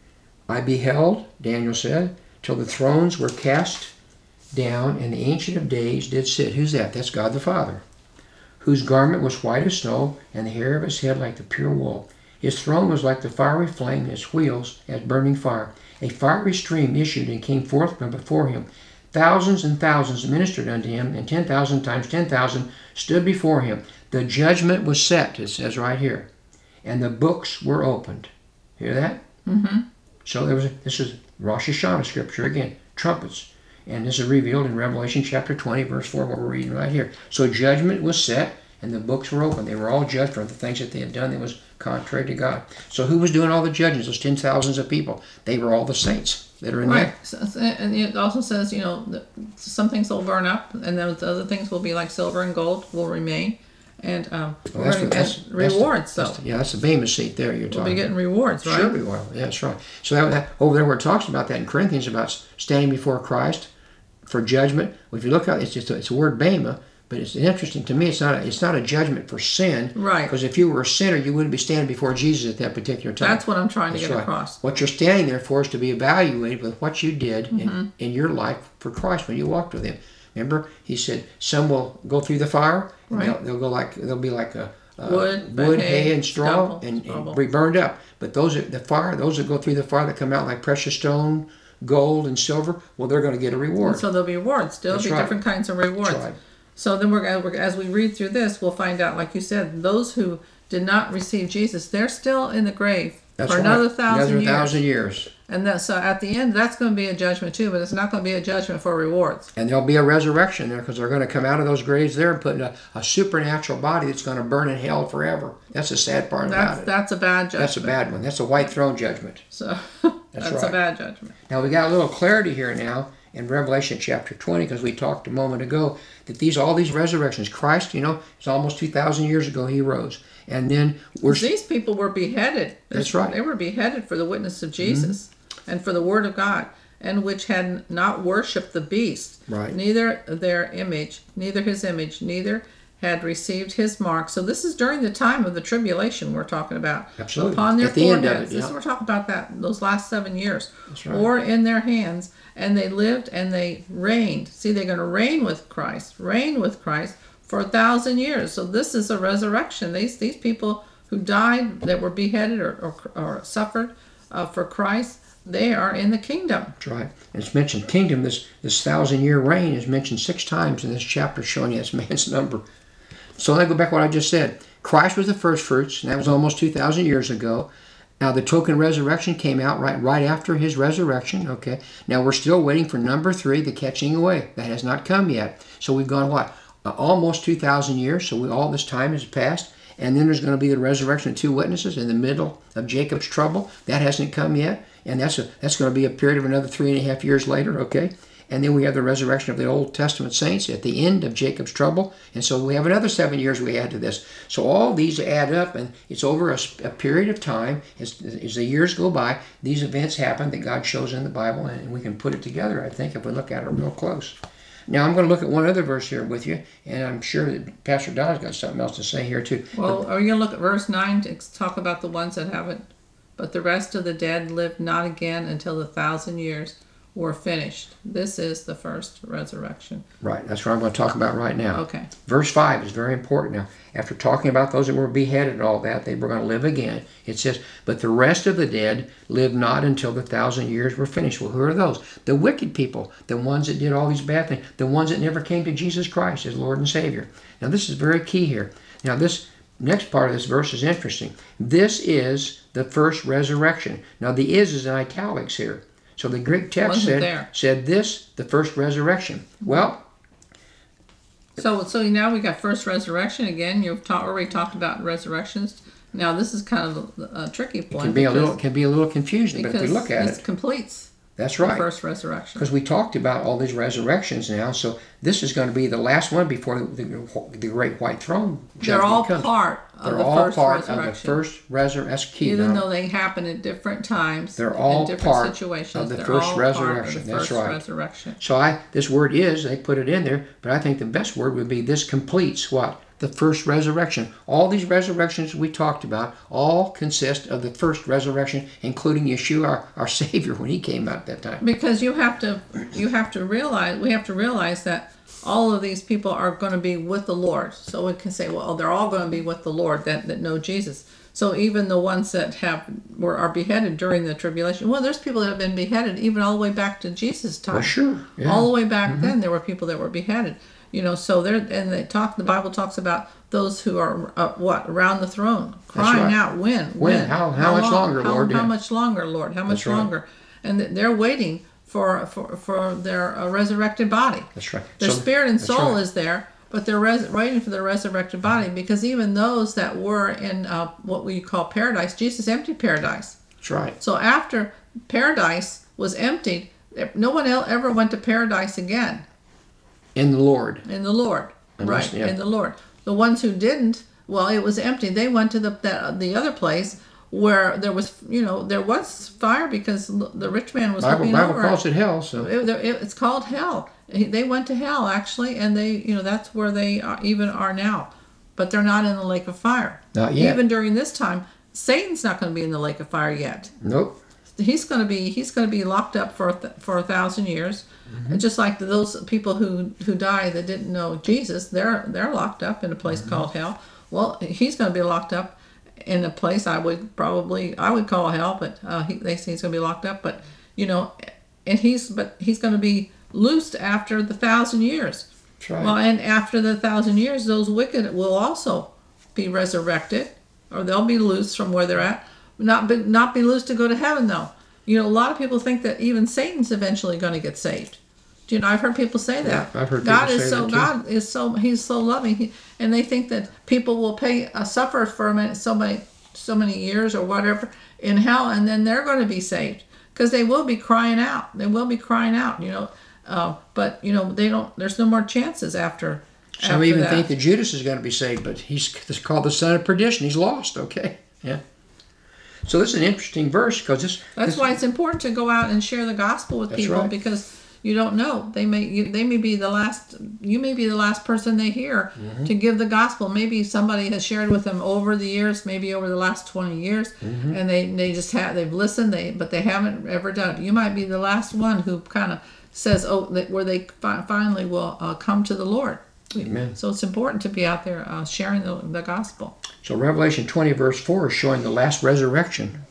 I beheld, Daniel said, till the thrones were cast down, and the Ancient of Days did sit. Who's that? That's God the Father. Whose garment was white as snow, and the hair of his head like the pure wool. His throne was like the fiery flame, and his wheels as burning fire. A fiery stream issued and came forth from before him. Thousands and thousands ministered unto him, and ten thousand times ten thousand stood before him. The judgment was set, it says right here, and the books were opened. Hear that? Mm-hmm. So there was. This is Rosh Hashanah scripture again, trumpets, and this is revealed in Revelation chapter twenty, verse four, what we're reading right here. So judgment was set, and the books were opened. They were all judged for the things that they had done that was contrary to God. So who was doing all the judging? Those ten thousands of people. They were all the saints that are in Right. there. So, so- and it also says, you know, that some things will burn up, and then the other things will be like silver and gold will remain, and um, Well, we're that's gonna what- that's- get that's the- rewards. that's So the- yeah, that's the Bema seat there you're we'll talking be getting about. rewards, right? Sure we will. Yeah, that's right. So that, that over there where it talks about that in Corinthians about standing before Christ for judgment. Well, if you look at it, it's just a, it's a word bema, but it's interesting to me. It's not a, it's not a judgment for sin, Right. Because if you were a sinner, you wouldn't be standing before Jesus at that particular time. That's what I'm trying to That's get right. across. What you're standing there for is to be evaluated with what you did Mm-hmm. in, in your life for Christ when you walked with Him. Remember, He said some will go through the fire, and Right. they'll, they'll go like they'll be like a uh, Wood, wood, hay, hay, and straw, stubble, and, stubble. and be burned up. But those are the fire, those that go through the fire that come out like precious stone, gold, and silver. Well, they're going to get a reward. So there'll be rewards. There'll That's be right. different kinds of rewards. That's right. So then we're gonna- we're as we read through this, we'll find out, like you said, those who did not receive Jesus, they're still in the grave That's for right. another thousand Another years. thousand years. And that, so at the end, that's going to be a judgment too, but it's not going to be a judgment for rewards. And there'll be a resurrection there because they're going to come out of those graves there and put in a, a supernatural body that's going to burn in hell forever. That's the sad part That's about it. that's a bad judgment. That's a bad one. That's a white throne judgment. So that's, right. a bad judgment. Now we got a little clarity here now in Revelation chapter twenty because we talked a moment ago that these all these resurrections, Christ, you know, it's almost two thousand years ago He rose. And then we're... These people were beheaded. That's right. They were beheaded for the witness of Jesus mm-hmm. and for the word of God, and which had not worshipped the beast, Right. neither their image, neither his image, neither had received his mark. So this is during the time of the tribulation we're talking about. Absolutely. Upon their At the end of foreheads. it, This yeah. we're talking about that those last seven years. That's right. Or in their hands, and they lived and they reigned. See, they're going to reign with Christ, reign with Christ for a thousand years. So this is a resurrection. These these people who died, that were beheaded or or, or suffered uh, for Christ, they are in the kingdom. That's right. And it's mentioned kingdom. This this thousand year reign is mentioned six times in this chapter, showing you that's man's number. So let me go back to what I just said. Christ was the first fruits, and that was almost two thousand years ago. Now the token resurrection came out right right after his resurrection. Okay. Now we're still waiting for number three, the catching away. That has not come yet. So we've gone what? Uh, almost two thousand years. So we, all this time has passed. And then there's going to be the resurrection of two witnesses in the middle of Jacob's trouble. That hasn't come yet. And that's a, that's going to be a period of another three and a half years later. Okay. And then we have the resurrection of the Old Testament saints at the end of Jacob's trouble. And so we have another seven years we add to this. So all these add up, and it's over a, a period of time. As, as the years go by, these events happen that God shows in the Bible, and we can put it together, I think, if we look at it real close. Now I'm going to look at one other verse here with you, and I'm sure that Pastor Don's got something else to say here too. Well, are you going to look at verse nine to talk about the ones that haven't? But the rest of the dead lived not again until the thousand years were finished. This is the first resurrection. Right, that's what I'm going to talk about right now. Okay. Verse five is very important. Now, after talking about those that were beheaded and all that, they were going to live again. It says, but the rest of the dead lived not until the thousand years were finished. Well, who are those? The wicked people, the ones that did all these bad things, the ones that never came to Jesus Christ as Lord and Savior. Now, this is very key here. Now, this next part of this verse is interesting. This is the first resurrection. Now, the is is in italics here. So the Greek text Wasn't said, there. said this, the first resurrection. Well, So so now we got first resurrection again. You've ta- already talked about resurrections. Now this is kind of a, a tricky it point. can be a because- little can be a little confusing, but if we because look at it it, completes that's the right. first resurrection. Because we talked about all these resurrections now, so this is going to be the last one before the, the great white throne judgment They're all comes. part of They're the all first part of the resurrection. first resurrection. That's key. Even now. though they happen at different times, They're all in different part situations, of the they're first all resurrection. Part of the That's first right. resurrection. So I this word is, they put it in there, but I think the best word would be this completes what? The first resurrection. All these resurrections we talked about all consist of the first resurrection, including Yeshua, our, our Savior, when he came out at that time. Because you have to, you have to realize, we have to realize that all of these people are going to be with the Lord. So we can say, well, they're all going to be with the Lord that, that know Jesus. So even the ones that have were are beheaded during the tribulation. Well, there's people that have been beheaded even all the way back to Jesus' time. Well, sure. Yeah. All the way back then, there were people that were beheaded. You know, so there, and they talk. The Bible talks about those who are uh, what around the throne, crying right. out, "When? When? How- how much long? longer, how, Lord? How Yeah. much longer, Lord? How much That's right. longer?" And th- they're waiting for for for their uh, resurrected body. That's right. Their So- spirit and that's soul right. is there, but they're res- waiting for their resurrected body, because even those that were in uh, what we call paradise, Jesus emptied paradise. That's right. So after paradise was emptied, no one else ever went to paradise again. In the Lord. In the Lord, Unless- right? yeah. In the Lord. The ones who didn't, well, it was empty. They went to the that, the other place where there was, you know, there was fire because the rich man was Bible, looking Bible over. calls it hell, so It, there- it- it's called hell. He- They went to hell actually, and they, you know, that's where they are, even are now. But they're not in the lake of fire. Not yet. Even during this time, Satan's not going to be in the lake of fire yet. nope. He's going to be he's going to be locked up for a th- for a thousand years, Mm-hmm. and just like those people who who die that didn't know Jesus, they're they're locked up in a place Mm-hmm. called hell. Well, he's going to be locked up in a place I would probably I would call hell, but uh, he, they say he's going to be locked up. But you know, and he's but he's going to be loosed after the thousand years. That's right. Well, and after the thousand years, those wicked will also be resurrected, or they'll be loosed from where they're at. Not be, not be loosed to go to heaven, though. You know, a lot of people think that even Satan's eventually going to get saved. Do you know? I've heard people say that. Yeah, I've heard God people is say so that, too. God is so He's so loving, he, and they think that people will pay uh, suffer for a minute, so many so many years or whatever in hell, and then they're going to be saved because they will be crying out. They will be crying out. You know, uh, but you know they don't. There's no more chances after. Some after even that. think that Judas is going to be saved, but he's it's called the son of perdition. He's lost, okay? Yeah. So this is an interesting verse because this... That's this, why it's important to go out and share the gospel with That's people right. because, you don't know. They may you, they may be the last. You may be the last person they hear Mm-hmm. to give the gospel. Maybe somebody has shared with them over the years, maybe over the last twenty years, Mm-hmm. and they they just have they've listened. They but they haven't ever done it. You might be the last one who kind of says, oh, that where they fi- finally will uh, come to the Lord. Amen. So it's important to be out there uh, sharing the, the gospel. So Revelation twenty verse four is showing the last resurrection.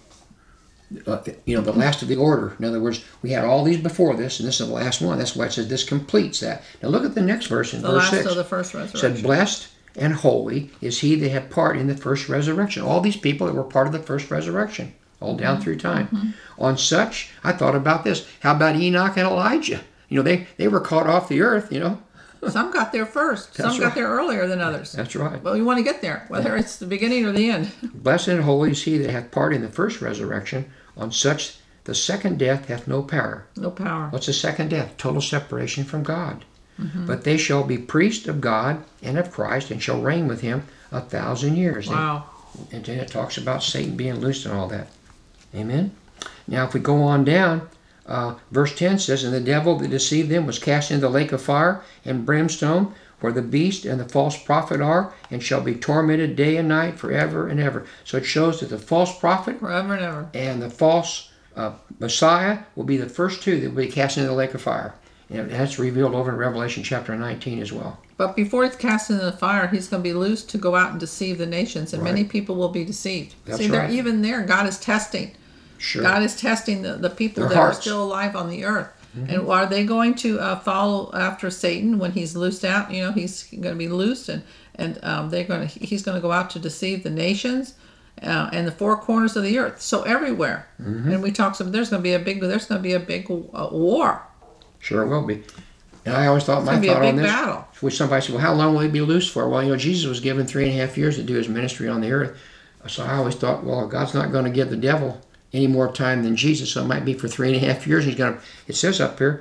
Uh, you know, the last of the order. In other words, we had all these before this, and this is the last one. That's why it says this completes that. Now look at the next verse in The verse last six. of the first It resurrection. said, blessed and holy is he that had part in the first resurrection. All these people that were part of the first resurrection, all down Mm-hmm. through time. On such, I thought about this. How about Enoch and Elijah? You know, they, they were caught off the earth, you know. Some got there first. That's Some got right. there earlier than others. That's right. Well, you want to get there, whether it's the beginning or the end. Blessed and holy is he that hath part in the first resurrection. On such the second death hath no power. No power. What's the second death? Total separation from God. Mm-hmm. But they shall be priests of God and of Christ, and shall reign with him a thousand years. Wow. And then it talks about Satan being loosed and all that. Amen? Now, if we go on down, uh, verse ten says, and the devil that deceived them was cast into the lake of fire and brimstone, where the beast and the false prophet are, and shall be tormented day and night forever and ever. So it shows that the false prophet Forever and ever. and the false uh, Messiah will be the first two that will be cast into the lake of fire. And that's revealed over in Revelation chapter nineteen as well. But before he's cast into the fire, he's going to be loosed to go out and deceive the nations, and Right. many people will be deceived. That's See, they're right. even there. God is testing. Sure. God is testing the, the people Their that hearts. are still alive on the earth. And are they going to uh, follow after Satan when he's loosed out? You know, he's going to be loosed, and and um, they're going to he's going to go out to deceive the nations uh, and the four corners of the earth. So everywhere. And we talk some. There's going to be a big. There's going to be a big uh, war. Sure it will be. And I always thought, my gonna be a thought on big this, battle. which somebody said, well, how long will he be loose for? Well, you know, Jesus was given three and a half years to do his ministry on the earth. So I always thought, well, God's not going to give the devil any more time than Jesus, so it might be for three and a half years. He's going to, it says up here,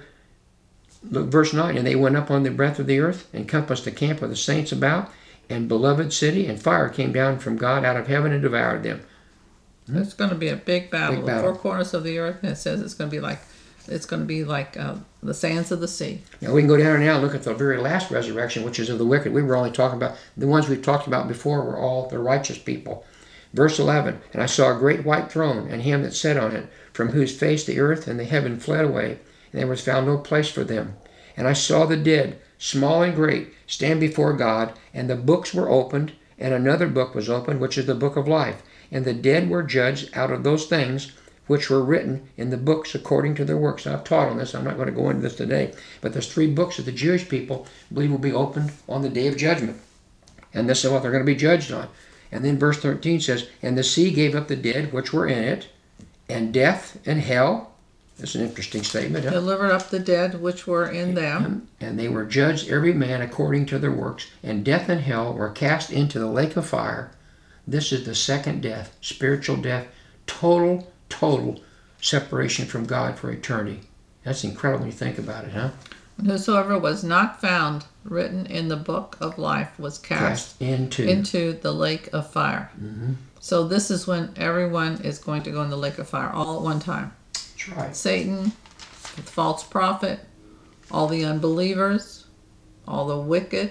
look, verse nine, and they went up on the breadth of the earth, and compassed the camp of the saints about, and beloved city, and fire came down from God out of heaven and devoured them. It's going to be a big battle. Big The battle. four corners of the earth. And it says it's going to be like it's going to be like uh, the sands of the sea. Now we can go down now and look at the very last resurrection, which is of the wicked. We were only talking about, the ones we've talked about before were all the righteous people. Verse eleven, and I saw a great white throne, and him that sat on it, from whose face the earth and the heaven fled away, and there was found no place for them. And I saw the dead, small and great, stand before God, and the books were opened, and another book was opened, which is the book of life. And the dead were judged out of those things which were written in the books according to their works. Now, I've taught on this. I'm not going to go into this today. But there's three books that the Jewish people believe will be opened on the day of judgment. And this is what they're going to be judged on. And then verse thirteen says, and the sea gave up the dead which were in it, and death and hell. That's an interesting statement, huh? Delivered up the dead which were in them. And they were judged every man according to their works. And death and hell were cast into the lake of fire. This is the second death, spiritual death, total, total separation from God for eternity. That's incredible when you think about it, huh? And whosoever was not found written in the book of life was cast Cast into. into the lake of fire. Mm-hmm. So this is when everyone is going to go in the lake of fire all at one time. That's right. Satan, the false prophet, all the unbelievers, all the wicked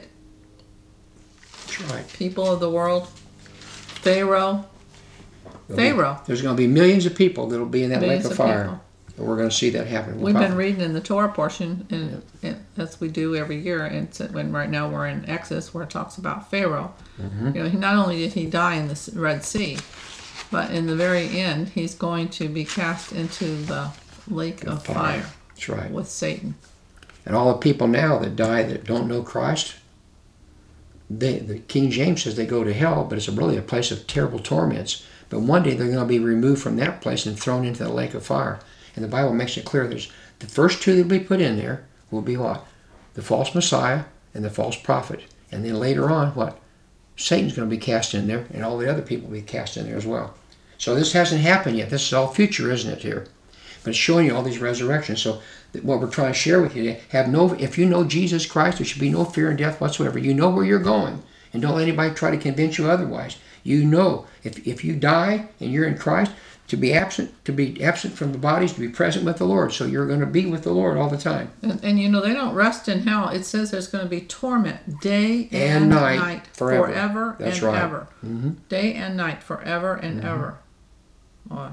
That's right. people of the world, Pharaoh. There'll be- Pharaoh. There's going to be millions of people that'll be in that Millions lake of of fire. people. And we're going to see that happen. We'll We've been talk- reading in the Torah portion, and, and as we do every year. And it's when right now we're in Exodus, where it talks about Pharaoh. Mm-hmm. You know, he, not only did he die in the Red Sea, but in the very end, he's going to be cast into the lake of Fire. fire That's right. with Satan. And all the people now that die that don't know Christ, they, the King James says they go to hell, but it's really a place of terrible torments. But one day they're going to be removed from that place and thrown into the lake of fire. And the Bible makes it clear there's the first two that will be put in there will be what? The false Messiah and the false prophet. And then later on, what? Satan's going to be cast in there, and all the other people will be cast in there as well. So this hasn't happened yet. This is all future, isn't it, here? But it's showing you all these resurrections. So what we're trying to share with you today, have no, if you know Jesus Christ, there should be no fear in death whatsoever. You know where you're going, and don't let anybody try to convince you otherwise. You know, if, if you die and you're in Christ, to be absent, to be absent from the bodies, to be present with the Lord. So you're going to be with the Lord all the time. And, and you know, they don't rest in hell. It says there's going to be torment day and, And night, night, forever. forever, That's and right. ever. Mm-hmm. Day and night, forever and ever. Boy.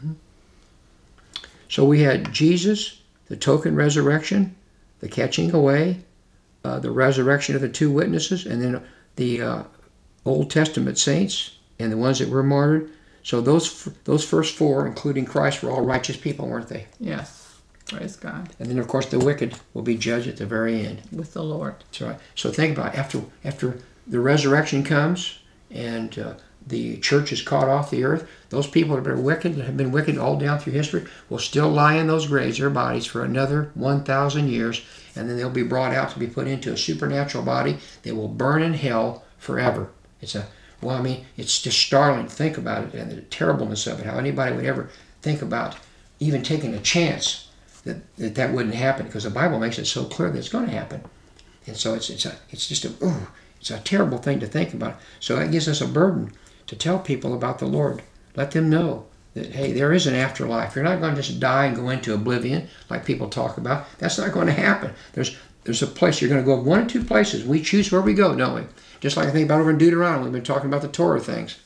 So we had Jesus, the token resurrection, the catching away, uh, the resurrection of the two witnesses, and then the uh, Old Testament saints and the ones that were martyred. So those those first four, including Christ, were all righteous people, weren't they? Yes. Praise God. And then, of course, the wicked will be judged at the very end. With the Lord. That's right. So think about it. after after the resurrection comes and uh, the church is caught off the earth, those people that are wicked, that have been wicked all down through history, will still lie in those graves, their bodies, for another one thousand years, and then they'll be brought out to be put into a supernatural body. They will burn in hell forever. It's a Well, I mean, it's just startling to think about it and the terribleness of it, how anybody would ever think about even taking a chance that that, that wouldn't happen, because the Bible makes it so clear that it's going to happen. And so it's it's a it's just a ooh, it's a terrible thing to think about. So that gives us a burden to tell people about the Lord. Let them know that, hey, there is an afterlife. You're not going to just die and go into oblivion like people talk about. That's not going to happen. There's there's a place. You're going to go one or two places. We choose where we go, don't we? Just like I think about over in Deuteronomy, we've been talking about the Torah things.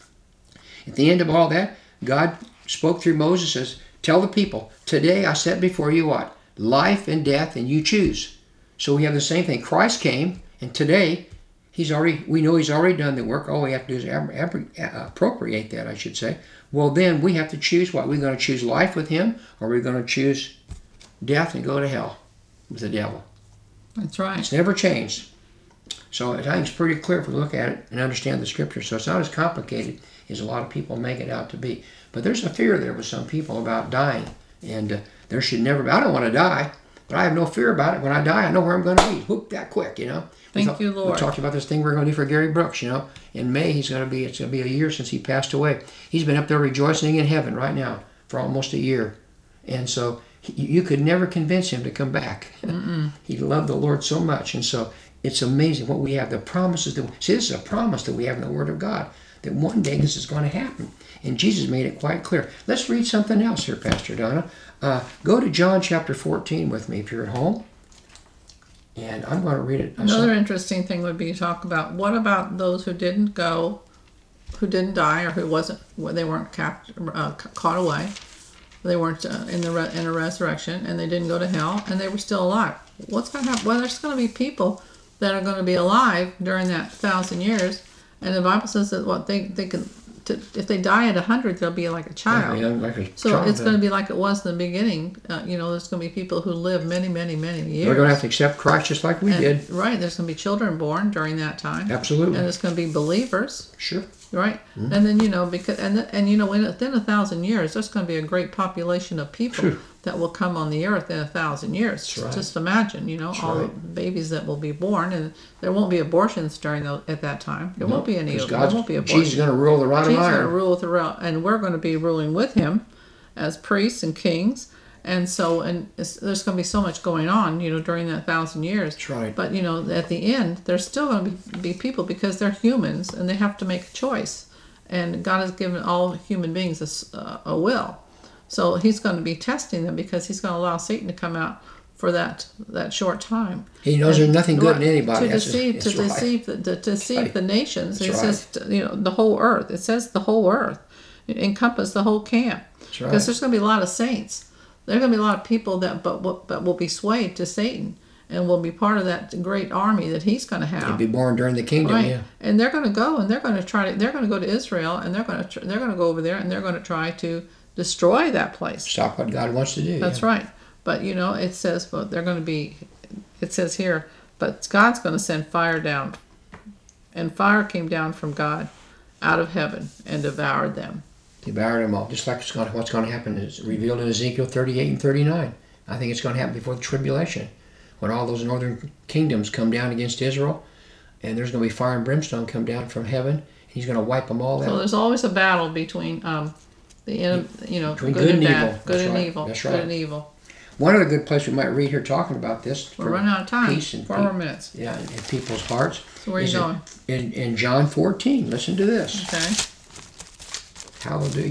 At the end of all that, God spoke through Moses, says, tell the people, today I set before you what? Life and death, and you choose. So we have the same thing. Christ came, and today, he's already. we know he's already done the work. All we have to do is ab- ab- appropriate that, I should say. Well, then we have to choose what? We're going to choose life with him, or we're going to choose death and go to hell with the devil. That's right. It's never changed. So I think it's pretty clear if we look at it and understand the scripture. So it's not as complicated as a lot of people make it out to be. But there's a fear there with some people about dying. And uh, there should never be. I don't want to die, but I have no fear about it. When I die, I know where I'm going to be. Whoop, that quick, you know. Thank we thought, you, Lord. We talked about this thing we're going to do for Gary Brooks, you know. In May, he's going to be, it's going to be a year since he passed away. He's been up there rejoicing in heaven right now for almost a year. And so he, you could never convince him to come back. He loved the Lord so much. And so it's amazing what we have, the promises that, see, this is a promise that we have in the Word of God, that one day this is going to happen. And Jesus made it quite clear. Let's read something else here, Pastor Donna. Uh, go to John chapter fourteen with me if you're at home. And I'm going to read it. Another interesting thing would be to talk about, what about those who didn't go, who didn't die, or who wasn't, well, they weren't capt, uh, caught away. They weren't uh, in the re- in a resurrection, and they didn't go to hell, and they were still alive. What's going to happen? Well, there's going to be people that are going to be alive during that thousand years, and the Bible says that what they they can, to, if they die at a hundred, they'll be like a child. Yeah, like a So child, it's uh, going to be like it was in the beginning. Uh, you know, there's going to be people who live many, many, many years. We're going to have to accept Christ just like we And- did. Right. There's going to be children born during that time. Absolutely. And there's going to be believers. Sure. Right. Mm-hmm. And then, you know, because and th- and you know, in, within a thousand years, there's going to be a great population of people Phew. that will come on the earth in a thousand years. That's right. Just imagine, you know, That's all right. the babies that will be born, and there won't be abortions during the, at that time. There won't be any. Because There God's- won't be abortions. Jesus is going to rule the rod of Jesus is going to iron. rule with the realm, and we're going to be ruling with him as priests and kings. And so, and it's, there's going to be so much going on, you know, during that thousand years. That's right. But, you know, at the end, there's still going to be, be people because they're humans and they have to make a choice. And God has given all human beings a, s- uh, a will. So he's going to be testing them because he's going to allow Satan to come out for that that short time. He knows And- there's nothing good in right, anybody. To That's- deceive, to that's right. deceive, the, to deceive right. the nations. That's it right. says, to, you know, the whole earth. It says the whole earth. It encompasses the whole camp. That's right. Because there's going to be a lot of saints. There are going to be a lot of people that but, will- but will be swayed to Satan and will be part of that great army that he's going to have. He'd be born during the kingdom, Right, yeah. and they're going to go and they're going to try to. They're going to go to Israel and they're going to. They're going to go over there and they're going to try to destroy that place. Stop what God wants to do. That's yeah. right. But you know, it says, but they're going to be. It says here, but God's going to send fire down, and fire came down from God, out of heaven, and devoured them. Devoured them all. Just like it's going to, what's going to happen is revealed in Ezekiel thirty-eight and thirty-nine. I think it's going to happen before the tribulation, when all those northern kingdoms come down against Israel, and there's going to be fire and brimstone come down from heaven, and he's going to wipe them all So out. there's always a battle between um, the en- you know Between good, good and and bad, evil. good That's and right. evil, That's good right. and evil. One other good place we might read here talking about this. We're for running out of time. Peace and Four pe- more minutes. Yeah, in people's hearts. So where are you is in- going? In, in John fourteen. Listen to this. Okay. Hallelujah.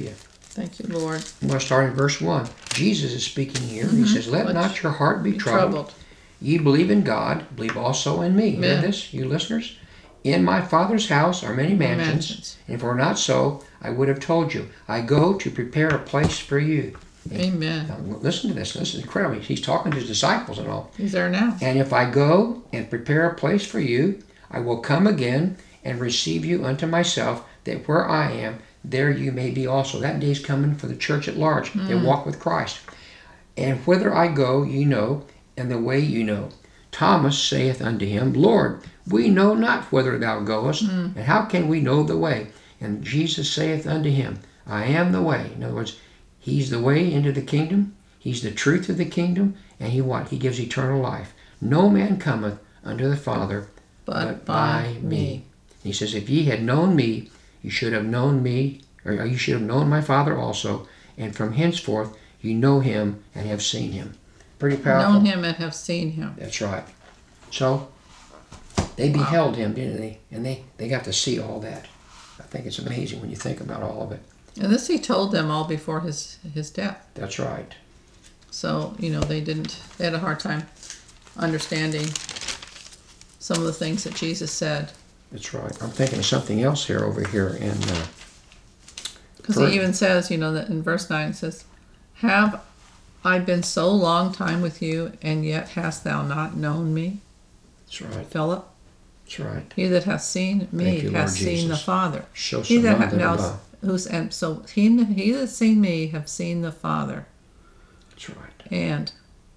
Thank you, Lord. I'm going to start in verse one. Jesus is speaking here. He says, let Let not your heart be Be troubled. troubled. Ye believe in God, believe also in me. Hear Amen. this, you listeners? In my Father's house are many mansions, Mansions. and if it were not so, I would have told you. I go to prepare a place for you. Amen. Now, listen to this. This is incredible. He's talking to his disciples and all. He's there now. And if I go and prepare a place for you, I will come again and receive you unto myself, that where I am, there you may be also. That day's coming for the church at large. They walk with Christ. And whither I go, you know, and the way you know. Thomas saith unto him, Lord, we know not whither thou goest, and how can we know the way? And Jesus saith unto him, I am the way. In other words, he's the way into the kingdom. He's the truth of the kingdom. And he what? He gives eternal life. No man cometh unto the Father But by me. He says, if ye had known me, you should have known me, or you should have known my Father also, and from henceforth you know him and have seen him. Pretty powerful. Known him and have seen him. That's right. So, they beheld him, didn't they? And they, they got to see all that. I think it's amazing when you think about all of it. And this he told them all before his, his death. That's right. So, you know, they didn't, they had a hard time understanding some of the things that Jesus said. That's right. I'm thinking of something else here over here in uh, Because Correct. he even says, you know, that in verse nine it says, have I been so long time with you, and yet hast thou not known me, That's right. Philip? That's right. He that hath seen me Thank you, hath Lord seen the Jesus. Father. Show He some that love hath and now, love. who's and so he he that seen me have seen the Father. That's right. And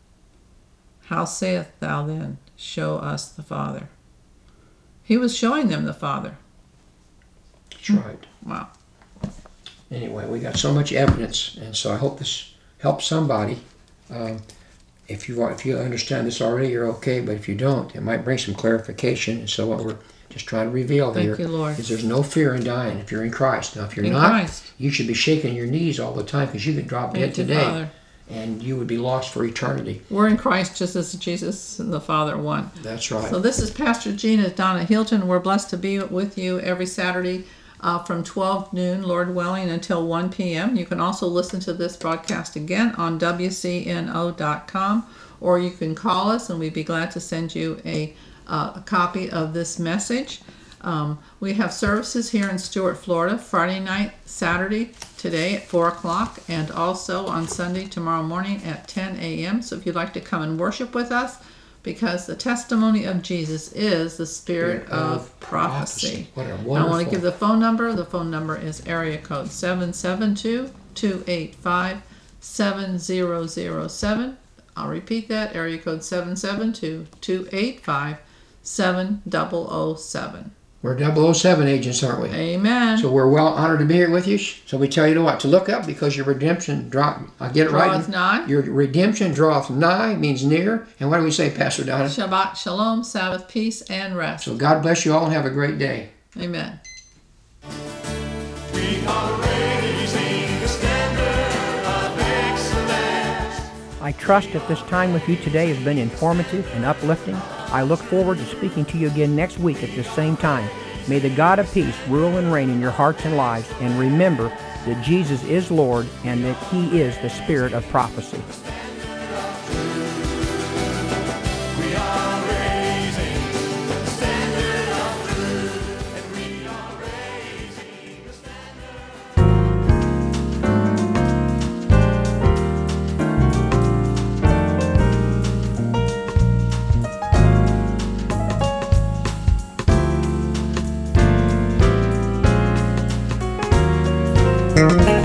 how saith thou then, show us the Father? He was showing them the Father. That's right. Wow. Anyway, we got so much evidence, and so I hope this helps somebody. Um, if you if you understand this already, you're okay. But if you don't, it might bring some clarification. And so what we're just trying to reveal Thank here you, Lord. is there's no fear in dying if you're in Christ. Now, if you're In not, Christ. you should be shaking your knees all the time because you could drop dead Thank you, today, Father. and you would be lost for eternity. We're in Christ just as Jesus and the Father one. That's right. So this is Pastor Gina Donna Hilton. We're blessed to be with you every Saturday uh, from twelve noon, Lord willing, until one p.m. You can also listen to this broadcast again on W C N O dot com, or you can call us and we'd be glad to send you a, uh, a copy of this message. Um, we have services here in Stuart, Florida, Friday night, Saturday, today at four o'clock, and also on Sunday, tomorrow morning at ten a.m. So if you'd like to come and worship with us, because the testimony of Jesus is the spirit Spirit of of prophecy. prophecy. What a I want wonderful- to give the phone number. The phone number is area code seven seven two, two eight five, seven zero zero seven. I'll repeat that, area code seven seven two, two eight five, seven zero zero seven. We're double oh seven agents, aren't we? Amen. So we're well honored to be here with you. So we tell you to what? To look up because your redemption draw. I get it right. Draweth nigh. Your redemption draweth nigh means near. And what do we say, Pastor Donna? Shabbat shalom, Sabbath, peace, and rest. So God bless you all and have a great day. Amen. We are raising the standard of excellence. I trust that this time with you today has been informative and uplifting. I look forward to speaking to you again next week at this same time. May the God of peace rule and reign in your hearts and lives, and remember that Jesus is Lord and that He is the Spirit of prophecy. We are raising the standard of truth, and we are raising the standard. Thank you.